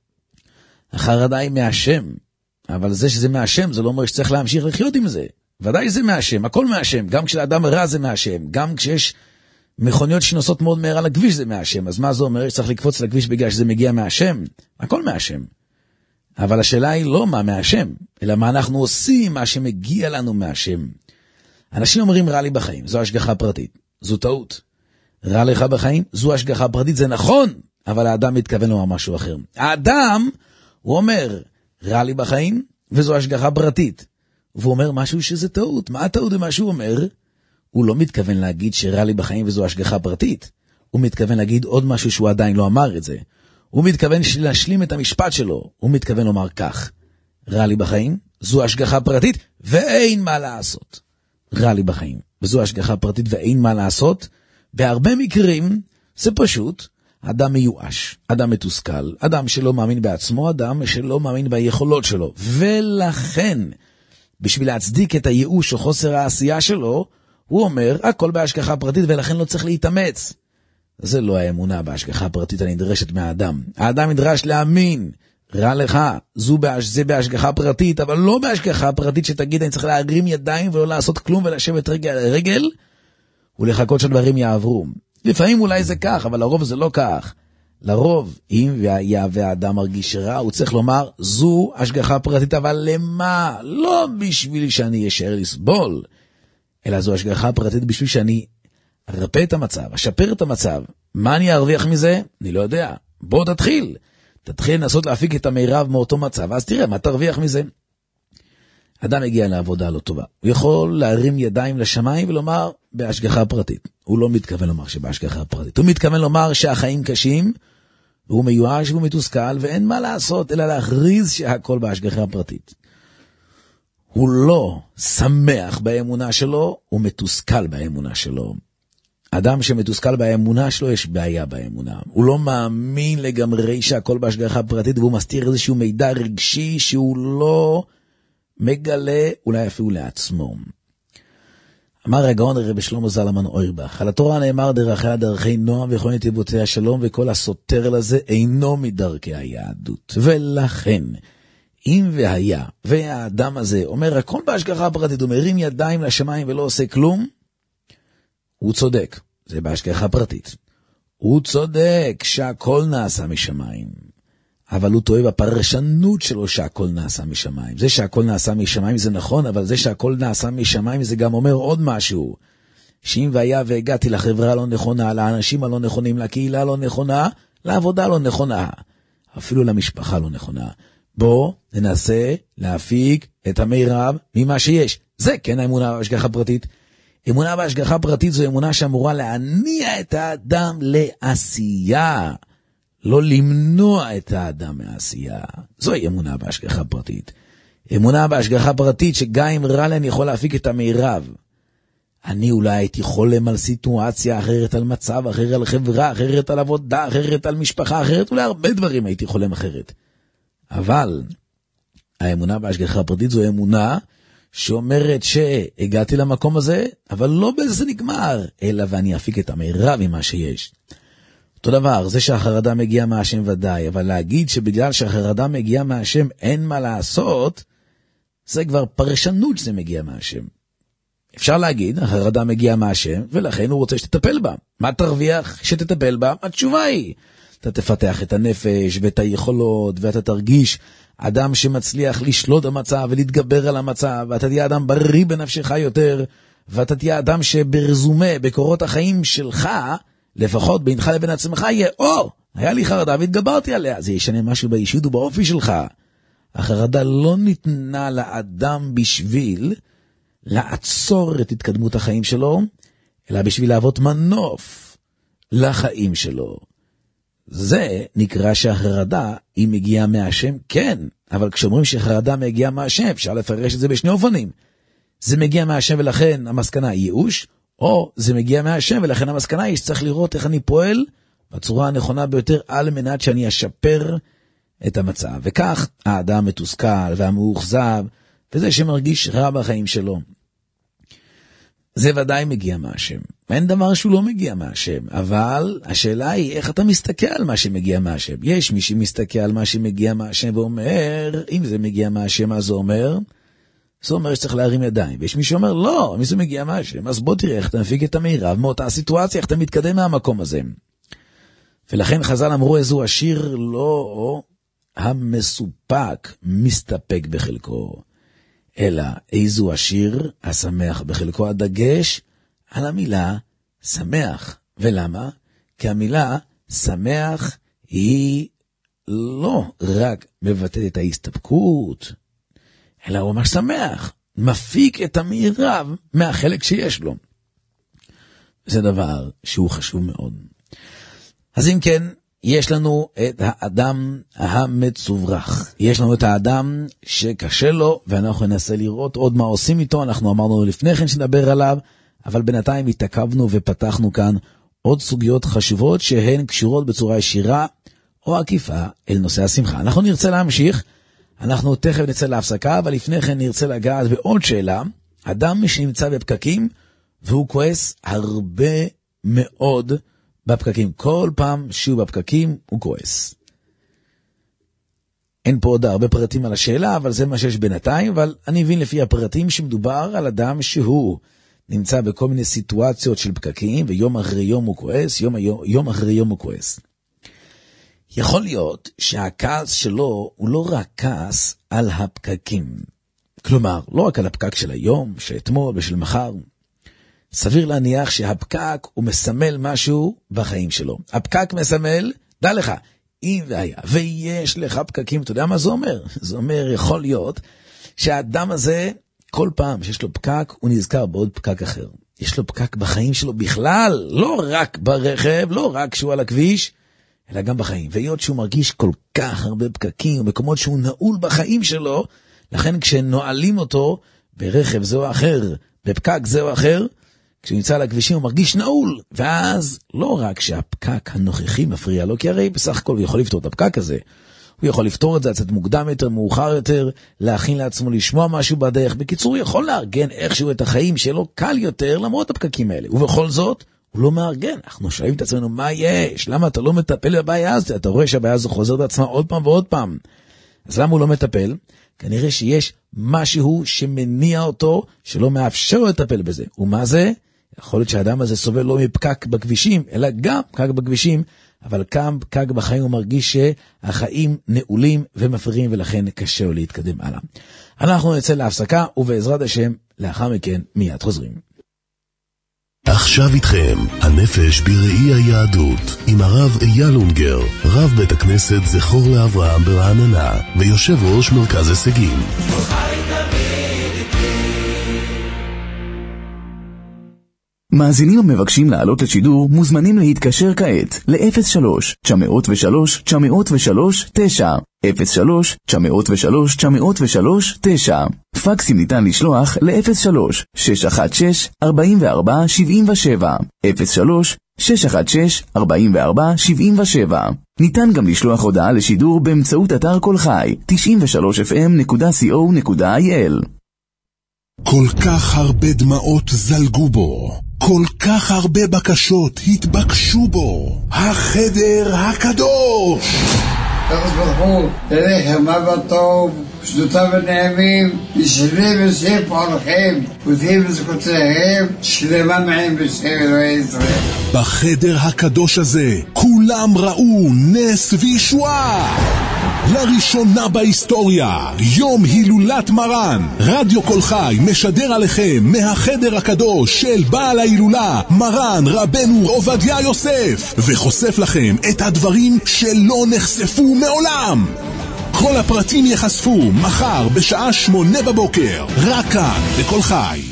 החרדה היא מהשם, אבל זה שזה מהשם זה לא אומר שצריך להמשיך לחיות עם זה. ודאי זה מהשם, הכל מהשם, גם כשלאדם רע זה מהשם, גם כשיש מכוניות שנוסעות מאוד מהר על הכביש זה מהשם. אז מה זה אומר? שצריך לקפוץ לכביש בגלל שזה מגיע מהשם? הכל מהשם. אבל השאלה היא לא מה מהשם, אלא מה אנחנו עושים, מה שמגיע לנו מהשם. אנשים אומרים רע לי בחיים, זו השגחה פרטית, זו טעות. רע לך בחיים, זו השגחה פרטית, זה נכון, אבל האדם מתכוון לומר משהו אחר. האדם, הוא אומר, רע לי בחיים, וזו השגחה פרטית. והוא אומר משהו שזה טעות. מה הטעות במה שהוא אומר? הוא לא מתכוון להגיד שרע לי בחיים וזו השגחה פרטית. הוא מתכוון להגיד עוד משהו שהוא עדיין לא אמר את זה. הוא מתכוון להשלים את המשפט שלו. הוא מתכוון לומר כך, רע לי בחיים, זו השגחה פרטית ואין מה לעשות. רע לי בחיים, וזו השגחה פרטית ואין מה לעשות. בהרבה מקרים זה פשוט אדם מיואש, אדם מתוסכל, אדם שלא מאמין בעצמו, אדם שלא מאמין ביכולות שלו. ולכן, בשביל להצדיק את הייאוש או חוסר העשייה שלו, הוא אומר, הכל בהשגחה פרטית ולכן לא צריך להתאמץ. זה לא האמונה בהשגחה פרטית הנדרשת מהאדם. האדם נדרש להאמין, רע לך, זה בהשגחה פרטית, אבל לא בהשגחה פרטית שתגיד, אני צריך להרים ידיים ולא לעשות כלום ולשבת רגל על רגל, ולחכות שדברים יעברו. לפעמים אולי זה כך, אבל לרוב זה לא כך. לרוב, אם והאדם מרגיש רע, הוא צריך לומר, זו השגחה פרטית, אבל למה? לא בשביל שאני ישאר לסבול, אלא זו השגחה פרטית בשביל שאני ארפא את המצב, אשפר את המצב. מה אני ארוויח מזה? אני לא יודע. בוא תתחיל לנסות להפיק את המירב מאותו מצב, אז תראה מה תרוויח מזה. אדם מגיע לעבודה לא טובה. הוא יכול להרים ידיים לשמיים ולומר בהשגחה פרטית. הוא לא מתכוון לומר שבהשגחה פרטית. הוא מתכוון לומר שהחיים קשים, והוא מיואש והוא מתוסכל, ואין מה לעשות אלא להכריז שהכל בהשגחה פרטית. הוא לא שמח באמונה שלו, הוא מתוסכל באמונה שלו. אדם שמתוסכל באמונה שלו, יש בעיה באמונה. הוא לא מאמין לגמרי שהכל בהשגחה פרטית, והוא מסתיר איזשהו מידע רגשי שהוא לא מגלה, אולי אפילו לעצמו. אמר הגאון רבי שלמה זלמן אוירבך, על התורה נאמר דרכיה דרכי נועם וכל נתיבותיה שלום, וכל הסותר לזה אינו מדרכי היהדות. ולכן, אם והיה, והאדם הזה אומר הכל בהשגחה פרטית, הוא מרים ידיים לשמיים ולא עושה כלום, הוא צודק, זה בהשגחה פרטית. הוא צודק שהכל נעשה משמיים, אבל הוא טועה בפרשנות שלו שהכל נעשה משמיים. זה שהכל נעשה משמיים זה נכון, אבל זה שהכל נעשה משמיים זה גם אומר עוד משהו. שאם והיה והגעתי לחברה לא נכונה, לאנשים הלא נכונים, לקהילה לא נכונה, לעבודה לא נכונה, אפילו למשפחה לא נכונה. בוא ננסה להפיק את המירב ממה שיש. זה כן האמונה בהשגחה פרטית. אמונה בהשגחה פרטית זו אמונה שאמורה להניע את האדם לעשייה, לא למנוע את האדם מעשייה. זוהי אמונה בהשגחה פרטית. אמונה בהשגחה פרטית שגם אם רע לי אני יכול להפיק את המירב. אני אולי הייתי חולם על סיטואציה אחרת, על מצב אחר, על חברה אחרת, על עבודה אחרת, על משפחה אחרת, אולי הרבה דברים הייתי חולם אחרת. אבל האמונה בהשגחה פרטית זו אמונה שאומרת שהגעתי למקום הזה, אבל לא בזה זה נגמר, אלא ואני אפיק את המירב ממה שיש. אותו דבר, זה שהחרדה מגיעה מהשם ודאי, אבל להגיד שבגלל שהחרדה מגיעה מהשם אין מה לעשות, זה כבר פרשנות שזה מגיע מהשם. אפשר להגיד, החרדה מגיעה מהשם, ולכן הוא רוצה שתטפל בה. מה תרוויח שתטפל בה? התשובה היא, אתה תפתח את הנפש ואת היכולות, ואתה תרגיש אדם שמצליח לשלוט במצב ולהתגבר על המצב, ואתה תהיה אדם בריא בנפשך יותר, ואתה תהיה אדם שברזומה, בקורות החיים שלך, לפחות בינך לבין עצמך, יהיה, היה לי חרדה והתגברתי עליה. זה ישנה משהו באישיות ובאופי שלך. החרדה לא ניתנה לאדם בשביל לעצור את התקדמות החיים שלו, אלא בשביל להוות מנוף לחיים שלו. זה נקרא שהחרדה היא מגיעה מהשם, כן, אבל כשאומרים שחרדה מגיעה מהשם, אפשר לפרש את זה בשני אופנים. זה מגיע מהשם ולכן המסקנה היא ייאוש, או זה מגיע מהשם ולכן המסקנה היא שצריך לראות איך אני פועל בצורה הנכונה ביותר על מנת שאני אשפר את המצב. וכך האדם מתוסכל והמאוכזב, וזה שמרגיש רע בחיים שלו. זה ודאי מגיע מהשם. אין דבר שהוא לא מגיע מהשם, אבל השאלה היא איך אתה מסתכל על מה שמגיע מהשם. יש מי שמסתכל על מה שמגיע מהשם ואומר, אם זה מגיע מהשם, מה זה אומר? זה אומר שצריך להרים ידיים. ויש מי שאומר, לא, מי זה מגיע מהשם? אז בוא תראה איך אתה מפיק את המירב מאותה הסיטואציה, איך אתה מתקדם מהמקום הזה. ולכן חז"ל אמרו, איזו השיר לא המסופק מסתפק בחלקו, אלא איזו השיר השמח בחלקו. הדגש על המילה שמח. ולמה? כי המילה שמח היא לא רק מבטאת את ההסתפקות, אלא הוא ממש שמח, מפיק את המירב מהחלק שיש לו. זה דבר שהוא חשוב מאוד. אז אם כן, יש לנו את האדם המצוברח. יש לנו את האדם שקשה לו, ואנחנו ננסה לראות עוד מה עושים איתו. אנחנו אמרנו לפני כן שנדבר עליו, אבל בינתיים התעכבנו ופתחנו כאן עוד סוגיות חשובות שהן קשורות בצורה ישירה או עקיפה אל נושא השמחה. אנחנו נרצה להמשיך, אנחנו תכף נצא להפסקה, אבל לפני כן נרצה לגעת בעוד שאלה. אדם שנמצא בפקקים והוא כועס הרבה מאוד בפקקים. כל פעם שהוא בפקקים הוא כועס. אין פה עוד הרבה פרטים על השאלה, אבל זה מה שיש בינתיים, אבל אני מבין לפי הפרטים שמדובר על אדם שהוא נמצא בכל מיני סיטואציות של פקקים, ויום אחרי יום הוא כועס, יום אחרי יום הוא כועס. יכול להיות שהכעס שלו הוא לא רק כעס על הפקקים. כלומר, לא רק על הפקק של היום, שאתמול ושל מחר. סביר להניח שהפקק הוא מסמל משהו בחיים שלו. הפקק מסמל, דע לך, אם והיה, ויש לך פקקים, אתה יודע מה זה אומר? זה אומר, יכול להיות שהאדם הזה, כל פעם שיש לו פקק, הוא נזכר בעוד פקק אחר. יש לו פקק בחיים שלו בכלל, לא רק ברכב, לא רק שהוא על הכביש, אלא גם בחיים. והיות שהוא מרגיש כל כך הרבה פקקים, ומקומות שהוא נעול בחיים שלו, לכן כשנועלים אותו ברכב זה או אחר, בפקק זה או אחר, כשהוא נמצא על הכבישים הוא מרגיש נעול. ואז לא רק שהפקק הנוכחי מפריע לו, כי הרי בסך הכל הוא יכול לפתור את הפקק הזה. הוא יכול לפתור את זה, לצאת מוקדם יותר, מאוחר יותר, להכין לעצמו לשמוע משהו בדרך. בקיצור, הוא יכול לארגן איכשהו את החיים שלו קל יותר למרות הפקקים האלה. ובכל זאת, הוא לא מארגן. אנחנו שואלים את עצמנו, מה יש? למה אתה לא מטפל בבעיה הזאת? אתה רואה שהבעיה הזו חוזרת לעצמה עוד פעם ועוד פעם. אז למה הוא לא מטפל? כנראה שיש משהו שמניע אותו, שלא מאפשר לו לטפל בזה. ומה זה? יכול להיות שהאדם הזה סובל לא מפקק בכבישים, אלא גם פקק בכבישים, אבל גם פקק בחיים הוא מרגיש שהחיים נעולים ומפריעים, ולכן קשה לו להתקדם הלאה. אנחנו נצא להפסקה, ובעזרת השם, לאחר מכן מיד חוזרים. עכשיו איתכם, הנפש בראי היהדות, עם הרב אייל אונגר, רב בית הכנסת זכור לאברהם ברעננה, ויושב ראש מרכז הישגים. מאזינים המבקשים לעלות לשידור מוזמנים להתקשר כעת ל-03-903-903-9 03-903-903-9 פקסים ניתן לשלוח ל-03-616-4477 03-616-4477 ניתן גם לשלוח הודעה לשידור באמצעות אתר כל חי 93fm.co.il. כל כך הרבה דמעות זלגו בו, כל כך הרבה בקשות התבקשו בו, החדר הקדוש. הקדוש ברוך הוא, אליכם אבא טוב, שדותיו הנעימים, ישנה בסיר פועלכם, ותהי בזכותיהם, שלמה מעם בשם אלוהי ישראל. בחדר הקדוש הזה, כולם ראו נס וישועה. לראשונה בהיסטוריה, יום הילולת מרן. רדיו כל חי משדר עליכם מהחדר הקדוש של בעל ההילולה, מרן רבנו עובדיה יוסף, וחושף לכם את הדברים שלא נחשפו מעולם. כל הפרטים יחשפו מחר בשעה 8 בבוקר, רק כאן בכל חי.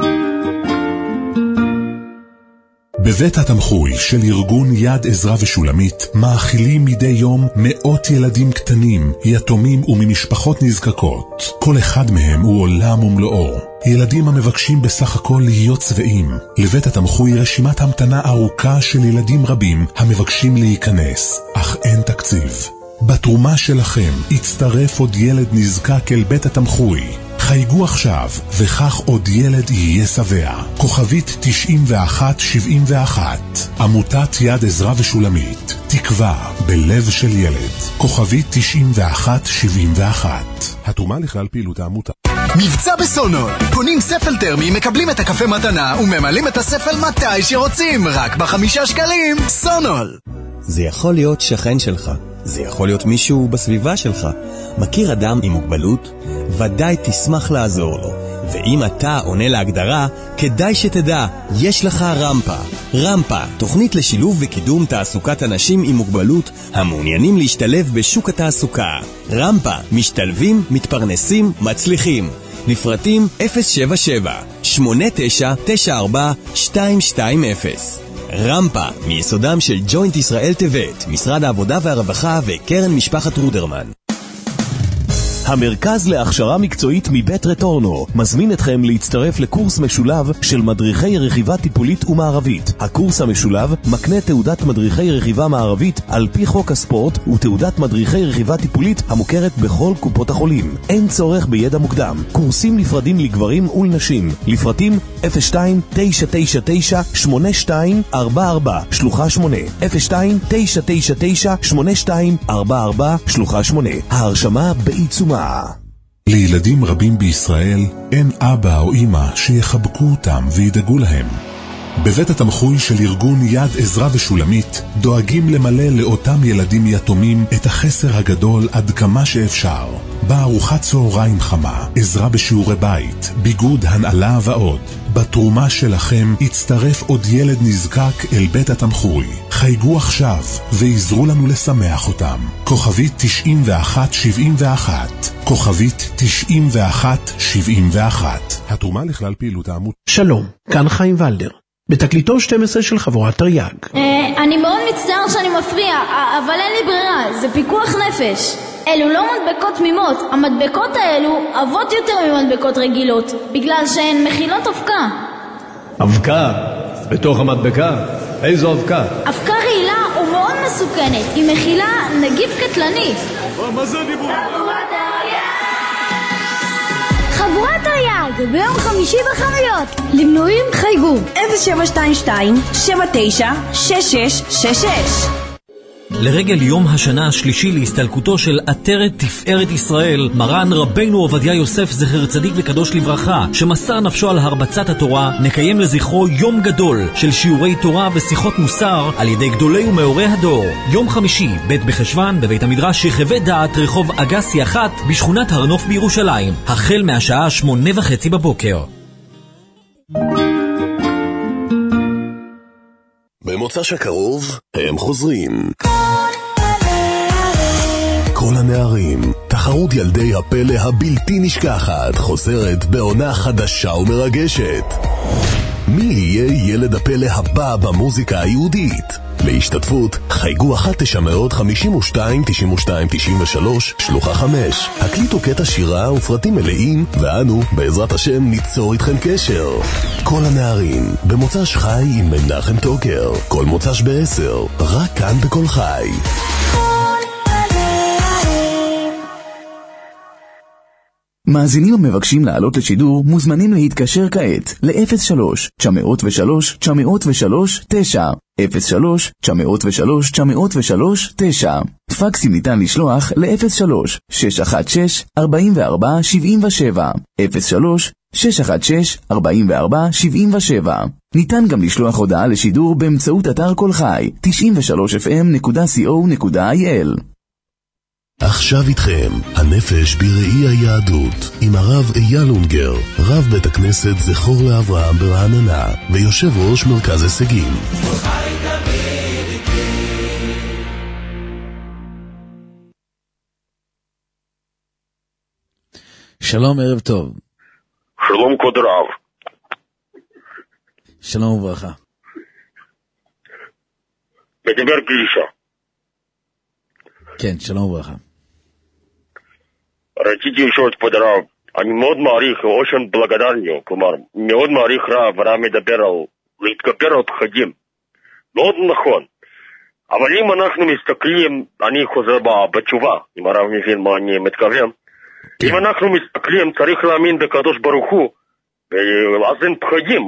בבית התמחוי של ארגון יד עזרה ושולמית מאכילים מדי יום מאות ילדים קטנים, יתומים וממשפחות נזקקות. כל אחד מהם הוא עולם ומלואו. ילדים המבקשים בסך הכל להיות צבעים. לבית התמחוי רשימת המתנה ארוכה של ילדים רבים המבקשים להיכנס, אך אין תקציב. בתרומה שלכם יצטרף עוד ילד נזקק אל בית התמחוי. חייגו עכשיו, וכך עוד ילד יהיה שבע. כוכבית 9171. עמותת יד עזרה ושולמית. תקווה בלב של ילד. כוכבית 9171. התרומה לכלל פעילות העמותה. מבצע בסונול. קונים ספל טרמי, מקבלים את הקפה מתנה וממלאים את הספל מתי שרוצים. רק ב5 שקלים. סונול. זה יכול להיות שכן שלך. זה יכול להיות מישהו בסביבה שלך. מכיר אדם עם מוגבלות? ודאי תשמח לעזור לו. ואם אתה עונה להגדרה, כדאי שתדע, יש לך רמפה. רמפה, תוכנית לשילוב וקידום תעסוקת אנשים עם מוגבלות המעוניינים להשתלב בשוק התעסוקה. רמפה, משתלבים, מתפרנסים, מצליחים. לפרטים 077-8994-220. רמפה, מיסודם של ג'וינט ישראל טבת, משרד העבודה והרווחה וקרן משפחת רודרמן. המרכז להכשרה מקצועית מבית רטורנו מזמין אתכם להצטרף לקורס משולב של מדריכי רכיבה טיפולית ומערבית. הקורס המשולב מקנה תעודת מדריכי רכיבה מערבית על פי חוק הספורט ותעודת מדריכי רכיבה טיפולית המוכרת בכל קופות החולים. אין צורך בידע מוקדם. קורסים נפרדים לגברים ולנשים. לפרטים 02-999-8244 שלוחה 8 02-999-8244 שלוחה 8. ההרשמה בעיצומה. לילדים רבים בישראל אין אבא או אמא שיחבקו אותם וידאגו להם. בבית התמחוי של ארגון יד עזרה ושולמית דואגים למלא לאותם ילדים יתומים את החסר הגדול עד כמה שאפשר. בארוחת צהריים חמה, עזרה בשיעורי בית, ביגוד, הנעלה ועוד. בתרומה שלכם יצטרף עוד ילד נזקק אל בית התמחוי. חייגו עכשיו ועזרו לנו לשמח אותם. כוכבית 9171. כוכבית 9171. התרומה לכלל פעילות העמות. שלום, כאן חיים ולדר. בתקליטו 12 של חבורת תרי"ג. אני מאוד מצטער שאני מפריע, אבל אין לי ברירה, זה פיקוח נפש. אלו לא מדבקות תמימות, המדבקות האלו עבות יותר ממדבקות רגילות, בגלל שהן מכילות אבקה. אבקה? בתוך המדבקה? איזו אבקה? אבקה רעילה ומאוד מסוכנת, היא מכילה נגיף קטלני. מה זה דיבור? חבורת תרי"ג, ביום חמישי בחנויות. למנויים חייגו 0722-796666. לרגל יום השנה השלישי להסתלקותו של עטרת תפארת ישראל, מרן רבנו עובדיה יוסף זכר צדיק וקדוש לברכה, שמסר נפשו על הרבצת התורה, נקיים לזכרו יום גדול של שיעורי תורה ושיחות מוסר על ידי גדולי ומאורי הדור. יום חמישי, ב' בחשוון, בבית המדרש שחווה דעת, רחוב אגסי 1 בשכונת הר נוף בירושלים, החל מהשעה 8:30 בבוקר. במוצ"ש הקרוב הם חוזרים. כל הנערים, תחרות ילדי הפלא הבלתי נשכחת, חוזרת בעונה חדשה ומרגשת. מי יהיה ילד הפלא הבא במוזיקה היהודית? להשתתפות חייגו 1-952-92-93 שלוחה 5. הקליטו קטע שירה ופרטים מלאים, ואנו בעזרת השם ניצור איתכם קשר. כל הנערים במוצ"ש חי עם מנחם טוקר, כל מוצ"ש ב-10, רק כאן בכל חי. מאזינים המבקשים לעלות לשידור מוזמנים להתקשר כעת ל-03-903-903-9 03-903-903-9. פקסים ניתן לשלוח ל-03-616-4477 03-616-4477. ניתן גם לשלוח הודעה לשידור באמצעות אתר כל חי 93fm.co.il. עכשיו איתכם, הנפש בראי היהדות, עם הרב אייל אונגר, רב בית הכנסת זכור לאברהם ברעננה, ויושב ראש מרכז הישגים. שלום, ערב טוב. שלום כבוד הרב. שלום וברכה. מדבר גלישה. כן, שלום וברכה. רציתי לשאול כבוד הרב, אני מאוד מעריך, אושן בלגדרניו, כלומר, מאוד מעריך רב, הרב מדבר על להתגבר על פחדים. מאוד נכון. אבל אם אנחנו מסתכלים, אני חוזר בתשובה, אם הרב מבין מה אני מתכוון, אם אנחנו מסתכלים, צריך להאמין בקדוש ברוך הוא, אז אין פחדים,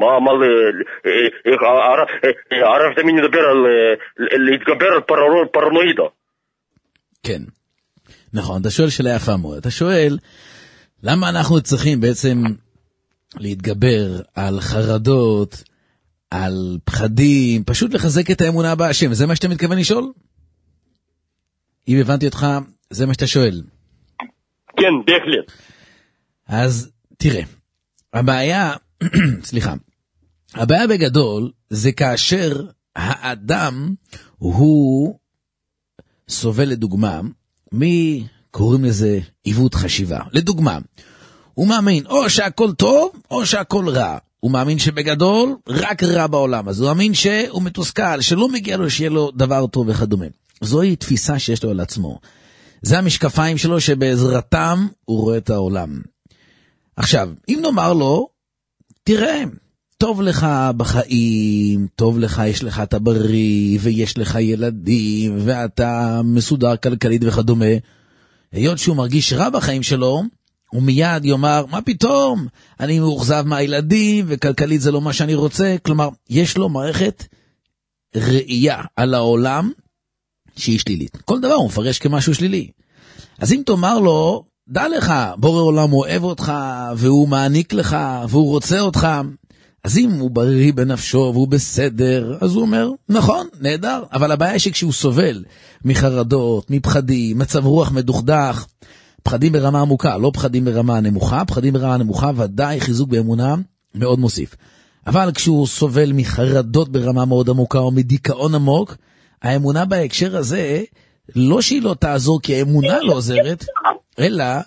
הרב תמיד מדבר על להתגבר על פרנואידה. כן, נכון, אתה שואל שאלה יפה מאוד, אתה שואל למה אנחנו צריכים בעצם להתגבר על חרדות, על פחדים, פשוט לחזק את האמונה בהשם, זה מה שאתה מתכוון לשאול? אם הבנתי אותך, זה מה שאתה שואל. כן, בהחלט. אז תראה, הבעיה, סליחה, הבעיה בגדול זה כאשר האדם הוא סובל לדוגמה, מי קוראים לזה עיוות חשיבה. לדוגמה, הוא מאמין או שהכל טוב או שהכל רע. הוא מאמין שבגדול רק רע בעולם. אז הוא מאמין שהוא מתוסכל, שלא מגיע לו שיהיה לו דבר טוב וכדומה. זוהי תפיסה שיש לו על עצמו. זה המשקפיים שלו שבעזרתם הוא רואה את העולם. עכשיו, אם נאמר לו, תראה, טוב לך בחיים, טוב לך, יש לך אתה בריא, ויש לך ילדים, ואתה מסודר כלכלית וכדומה. היות שהוא מרגיש רע בחיים שלו, הוא מיד יאמר, מה פתאום? אני מאוכזב מהילדים, וכלכלית זה לא מה שאני רוצה. כלומר, יש לו מערכת ראייה על העולם שהיא שלילית. כל דבר הוא מפרש כמשהו שלילי. אז אם תאמר לו, דע לך, בורא עולם אוהב אותך, והוא מעניק לך, והוא רוצה אותך, אז אם הוא בריא בנפשו והוא בסדר, אז הוא אומר, נכון, נהדר. אבל הבעיה היא שכשהוא סובל מחרדות, מפחדים, מצב רוח מדוכדך, פחדים ברמה עמוקה, לא פחדים ברמה נמוכה, פחדים ברמה נמוכה, ודאי חיזוק באמונה מאוד מוסיף. אבל כשהוא סובל מחרדות ברמה מאוד עמוקה או מדיכאון עמוק, האמונה בהקשר הזה, לא שהיא לא תעזור כי האמונה לא עוזרת, אלא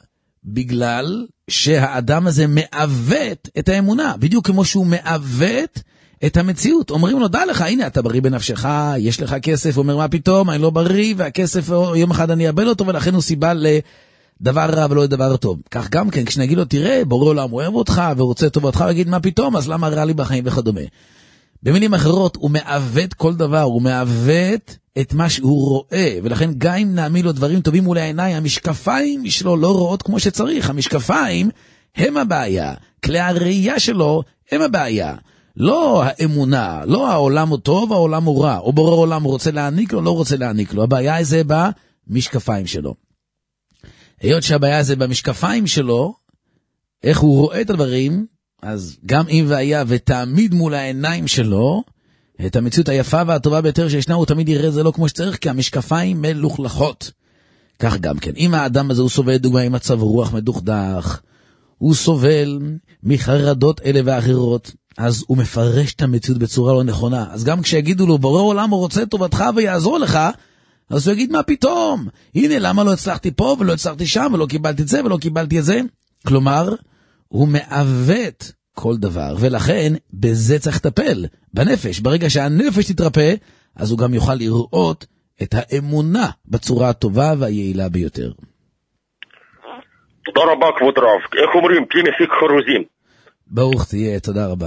בגלל שהאדם הזה מעוות את האמונה, בדיוק כמו שהוא מעוות את המציאות. אומרים לו, דע לך, הנה אתה בריא בנפשך, יש לך כסף, אומר מה פתאום, אני לא בריא, והכסף יום אחד אני אאבד אותו, ולכן הוא סיבה לדבר רע ולא לדבר טוב. כך גם כן, כשנגיד לו, תראה, בורא עולם אוהב אותך ורוצה טובתך, הוא יגיד מה פתאום, אז למה רע לי בחיים וכדומה. במילים אחרות, הוא מעוות כל דבר, הוא מעוות את מה שהוא רואה, ולכן גם אם נעמיד לו דברים טובים מול העיניים, המשקפיים שלו לא רואות כמו שצריך, המשקפיים הם הבעיה, כלי הראייה שלו הם הבעיה, לא האמונה, לא העולם הוא טוב, העולם הוא רע, או בורא עולם רוצה להעניק לו, לא רוצה להעניק לו, הבעיה זה במשקפיים שלו. היות שהבעיה זה במשקפיים שלו, איך הוא רואה את הדברים, אז גם אם והיה ותעמיד מול העיניים שלו, את המציאות היפה והטובה ביותר שישנה, הוא תמיד יראה זה לא כמו שצריך, כי המשקפיים מלוכלכות. כך גם כן, אם האדם הזה הוא סובל דוגמה עם מצב רוח מדוכדך, הוא סובל מחרדות אלה ואחרות, אז הוא מפרש את המציאות בצורה לא נכונה. אז גם כשיגידו לו, בורא עולם הוא רוצה טובתך ויעזור לך, אז הוא יגיד, מה פתאום? הנה, למה לא הצלחתי פה ולא הצלחתי שם, ולא קיבלתי את זה ולא קיבלתי את זה? כלומר, הוא מעוות כל דבר, ולכן בזה צריך לטפל, בנפש. ברגע שהנפש תתרפא, אז הוא גם יוכל לראות את האמונה בצורה הטובה והיעילה ביותר. תודה רבה כבוד רב. איך אומרים? כלי מפיק חרוזים. ברוך תהיה, תודה רבה.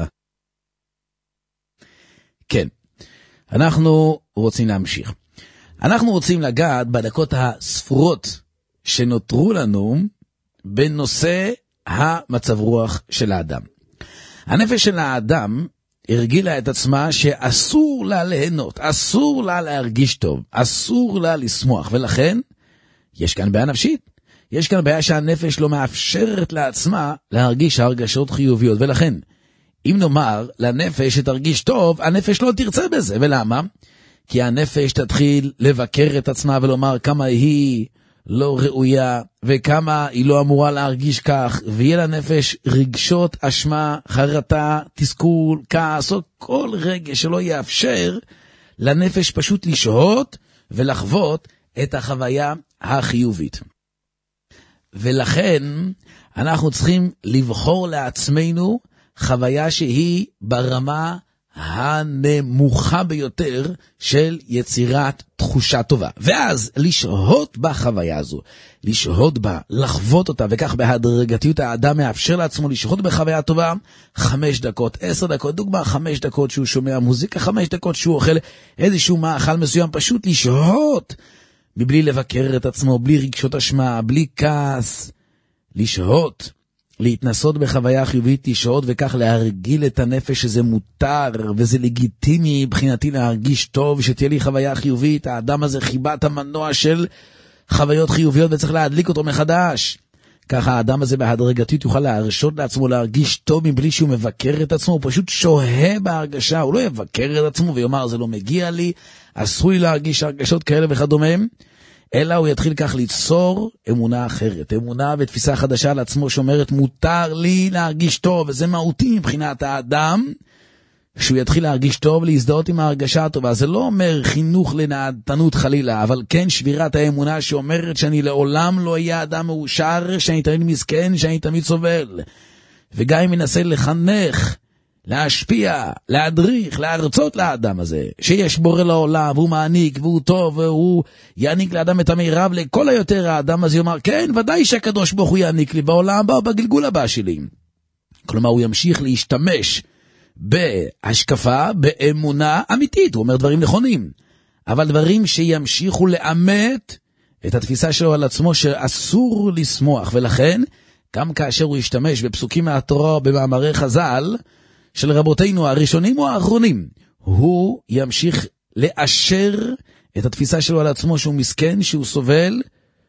כן, אנחנו רוצים להמשיך. אנחנו רוצים לגעת בדקות הספורות שנותרו לנו בנושא המצב רוח של האדם. הנפש של האדם הרגילה את עצמה שאסור לה ליהנות, אסור לה להרגיש טוב, אסור לה לשמוח, ולכן יש כאן בעיה נפשית. יש כאן בעיה שהנפש לא מאפשרת לעצמה להרגיש הרגשות חיוביות, ולכן אם נאמר לנפש שתרגיש טוב, הנפש לא תרצה בזה. ולמה? כי הנפש תתחיל לבקר את עצמה ולומר כמה היא לא ראויה וכמה היא לא אמורה להרגיש כך, ויהיה לנפש רגשות אשמה, חרטה, תסכול, כעס, או כל רגש שלא יאפשר לנפש פשוט לשהות ולחוות את החוויה החיובית. ולכן אנחנו צריכים לבחור לעצמנו חוויה שהיא ברמה הנמוכה ביותר של יצירת תחושה טובה. ואז לשהות בחוויה הזו, לשהות בה, לחוות אותה, וכך בהדרגתיות האדם מאפשר לעצמו לשהות בחוויה טובה 5 דקות, 10 דקות, דוגמה 5 דקות שהוא שומע מוזיקה, 5 דקות שהוא אוכל איזשהו מאכל מסוים, פשוט לשהות, מבלי לבקר את עצמו, בלי רגשות אשמה, בלי כעס, לשהות. להתנסות בחוויה חיובית, לשהות וכך להרגיל את הנפש שזה מותר וזה לגיטימי מבחינתי להרגיש טוב, שתהיה לי חוויה חיובית. האדם הזה חיבה את המנוע של חוויות חיוביות וצריך להדליק אותו מחדש. ככה האדם הזה בהדרגתית יוכל להרשות לעצמו להרגיש טוב מבלי שהוא מבקר את עצמו, הוא פשוט שוהה בהרגשה, הוא לא יבקר את עצמו ויאמר זה לא מגיע לי, אסור לי להרגיש הרגשות כאלה וכדומה, אלא הוא יתחיל כך ליצור אמונה אחרת, אמונה ותפיסה חדשה על עצמו שאומרת מותר לי להרגיש טוב, וזה מהותי מבחינת האדם, שהוא יתחיל להרגיש טוב, להזדהות עם ההרגשה הטובה. זה לא אומר חינוך לנעתנות חלילה, אבל כן שבירת האמונה שאומרת שאני לעולם לא אהיה אדם מאושר, שאני תמיד מסכן, שאני תמיד סובל. וגם אם מנסה לחנך, להשפיע, להדריך, להרצות לאדם הזה, שיש בורא לעולם, והוא מעניק, והוא טוב, והוא יעניק לאדם את המירב, לכל היותר האדם הזה יאמר, כן, ודאי שהקדוש ברוך הוא יעניק לי בעולם הבא, בגלגול הבא שלי. כלומר, הוא ימשיך להשתמש בהשקפה, באמונה אמיתית, הוא אומר דברים נכונים, אבל דברים שימשיכו לאמת את התפיסה שלו על עצמו שאסור לשמוח, ולכן, גם כאשר הוא ישתמש בפסוקים מהתורה, במאמרי חז"ל, של רבותינו הראשונים או האחרונים, הוא ימשיך לאשר את התפיסה שלו על עצמו שהוא מסכן, שהוא סובל,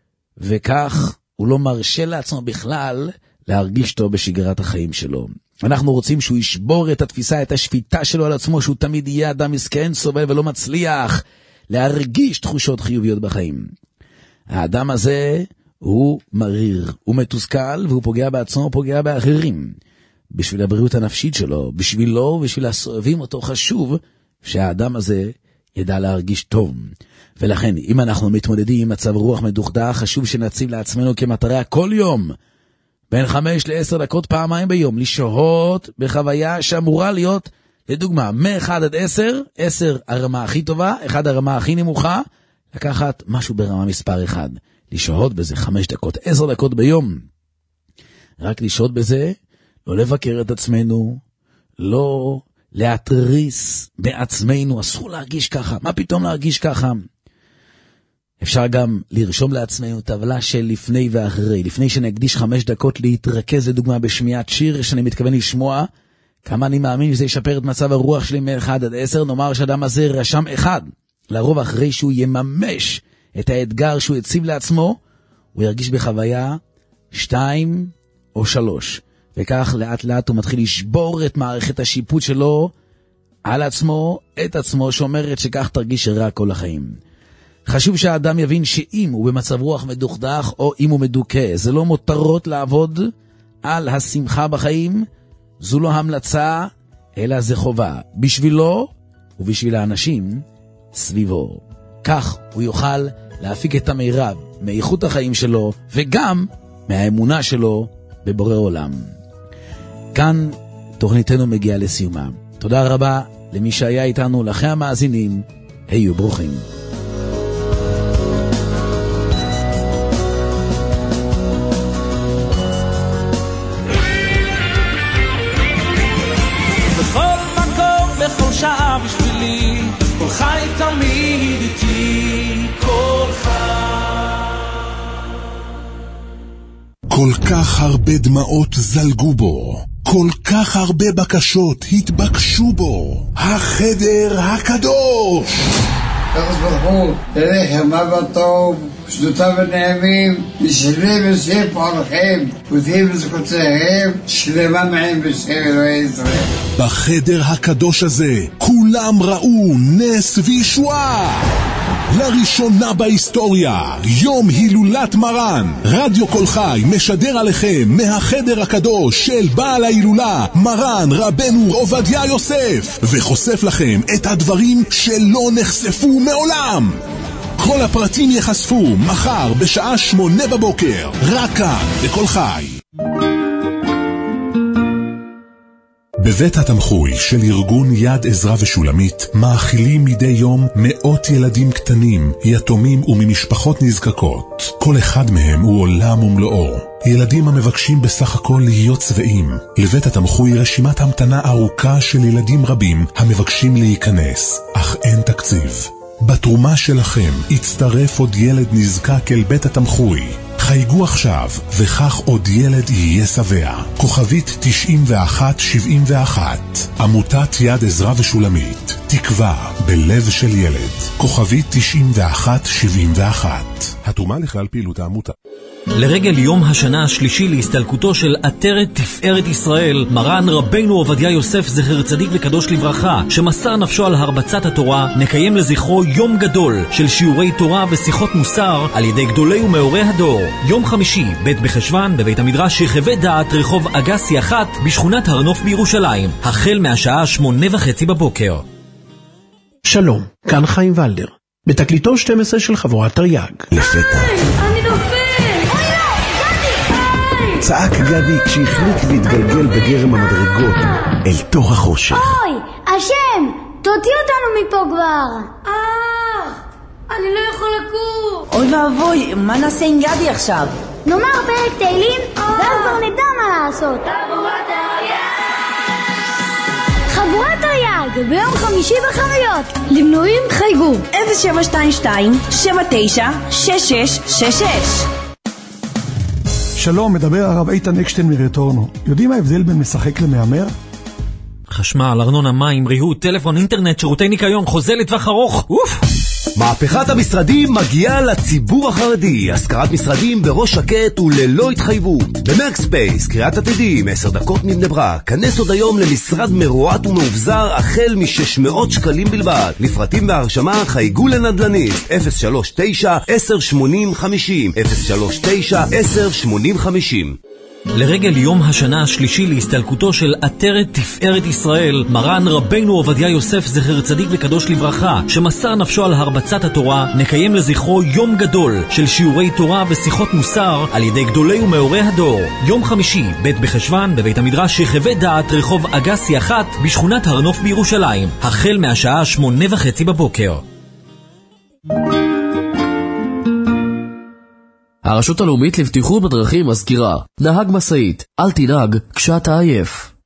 וכך הוא לא מרשה לעצמו בכלל להרגיש טוב בשגרת החיים שלו. אנחנו רוצים שהוא ישבור את התפיסה, את השפיטה שלו על עצמו, שהוא תמיד יהיה אדם מסכן, סובל ולא מצליח להרגיש תחושות חיוביות בחיים. האדם הזה הוא מריר, הוא מתוסכל, והוא פוגע בעצמו, פוגע באחרים. בשביל הבריאות הנפשית שלו, בשבילו ובשביל הסובבים אותו, חשוב שהאדם הזה ידע להרגיש טוב. ולכן, אם אנחנו מתמודדים עם מצב רוח מדוכדך, חשוב שנציב לעצמנו כמטרה כל יום בין 5 ל-10 דקות פעמיים ביום, לשהות בחוויה שאמורה להיות, לדוגמה, מ-1 עד 10, 10 הרמה הכי טובה, 1 הרמה הכי נמוכה, לקחת משהו ברמה מספר 1, לשהות בזה 5 דקות, 10 דקות ביום. רק לשהות בזה, לא לבקר את עצמנו, לא להתריס בעצמנו, אסור להרגיש ככה, מה פתאום להרגיש ככה? אפשר גם לרשום לעצמנו טבלה של לפני ואחרי, לפני שנקדיש 5 דקות להתרכז לדוגמה בשמיעת שיר שאני מתכוון לשמוע, כמה אני מאמין שזה ישפר את מצב הרוח שלי מ-1 עד 10, נאמר שאדם הזה רשם 1, לרוב אחרי שהוא יממש את האתגר שהוא הציב לעצמו, הוא ירגיש בחוויה 2 או 3, וכך לאט לאט הוא מתחיל לשבור את מערכת השיפוט שלו על עצמו, את עצמו, שאומרת שכך תרגיש רע כל החיים. חשוב שהאדם יבין שאם הוא במצב רוח מדוכדך או אם הוא מדוכא, זה לא מותרות לעבוד על השמחה בחיים, זו לא המלצה, אלא זה חובה, בשבילו ובשביל האנשים סביבו. כך הוא יוכל להפיק את המירב מאיכות החיים שלו וגם מהאמונה שלו בבורא עולם. כאן תוכניתנו מגיעה לסיומה. תודה רבה למי שהיה איתנו, לכם המאזינים, היו ברוכים. שעה בשבילי, כל חי תמיד איתי, כל חי. כל כך הרבה דמעות זלגו בו, כל כך הרבה בקשות התבקשו בו, החדר הקדוש. הקדוש ברוך הוא, תלכם אבא טוב, שדותיו ונעמים, ישלם בסיר פועלכם, ותהי בזכותיהם, שלמה מעם בשם אלוהי ישראל. בחדר הקדוש הזה, כולם ראו נס וישועה. לראשונה בהיסטוריה, יום הילולת מרן. רדיו כל חי משדר עליכם מהחדר הקדוש של בעל ההילולה, מרן רבנו עובדיה יוסף, וחושף לכם את הדברים שלא נחשפו מעולם. כל הפרטים יחשפו מחר בשעה 8 בבוקר, רק כאן בכל חי. בבית התמחוי של ארגון יד עזרא ושולמית מאכילים מדי יום מאות ילדים קטנים, יתומים וממשפחות נזקקות. כל אחד מהם הוא עולם ומלואו. ילדים המבקשים בסך הכל להיות צבעים. לבית התמחוי רשימת המתנה ארוכה של ילדים רבים המבקשים להיכנס, אך אין תקציב. בתרומה שלכם יצטרף עוד ילד נזקק אל בית התמחוי. חייגו עכשיו, וכך עוד ילד יהיה שבע. כוכבית 9171. עמותת יד עזרא ושולמית. תקווה בלב של ילד. כוכבית 9171. התרומה לכלל פעילות העמותה. לרגל יום השנה השלישי להסתלקותו של עטרת תפארת ישראל, מרן רבנו עובדיה יוסף זכר צדיק וקדוש לברכה, שמסר נפשו על הרבצת התורה, נקיים לזכרו יום גדול של שיעורי תורה ושיחות מוסר על ידי גדולי ומאורי הדור. יום חמישי, ב' בחשוון, בבית המדרש שחווה דעת רחוב אגסי 1 בשכונת הר נוף בירושלים, החל מהשעה 8:30 בבוקר. שלום, כאן חיים ולדר, בתקליטו 12 של חבורת תרי"ג. לפתע אני נופל! אוי לא! גדי! צעק גדי כשהחליק והתגלגל בגרם המדרגות אל תוך החושך. אוי! השם! תוציא אותנו מפה כבר! אני לא יכול לקום! אוי ואבוי, מה נעשה עם גדי עכשיו? נאמר פרק תהילים, ואז כבר נדע מה לעשות. חבורת תרי"ג, ביום חמישי בחנויות. למנויים חייגו 0722-796666. שלום, מדבר הרב איתן אקשטיין מרטורנו. יודעים מה ההבדל בין משחק למאמר? חשמל, ארנונה, מים, ריהוט, טלפון, אינטרנט, שירותי ניקיון, חוזה לטווח ארוך. אוף! מהפכת המשרדים מגיעה לציבור החרדי. השכרת משרדים בראש שקט וללא התחייבות. במרקספייס, קריאת עתידים, 10 דקות מבני ברק. כנס עוד היום למשרד מרועט ומאובזר החל מ-600 שקלים בלבד. לפרטים והרשמה חייגו לנדלניסט 039-1080-50 039-1080-50. לרגל יום השנה השלישי להסתלקותו של עטרת תפארת ישראל, מרן רבנו עובדיה יוסף זכר צדיק וקדוש לברכה, שמסר נפשו על הרבצת התורה, נקיים לזכרו יום גדול של שיעורי תורה ושיחות מוסר על ידי גדולי ומאורי הדור. יום חמישי, ב' בחשוון, בבית המדרש יחווה דעת רחוב אגסי 1 בשכונת הר נוף בירושלים, החל מהשעה 8:30 בבוקר. הרשות הלאומית לבטיחות בדרכים מזכירה: נהג משאית, אל תנהג כשאתה עייף.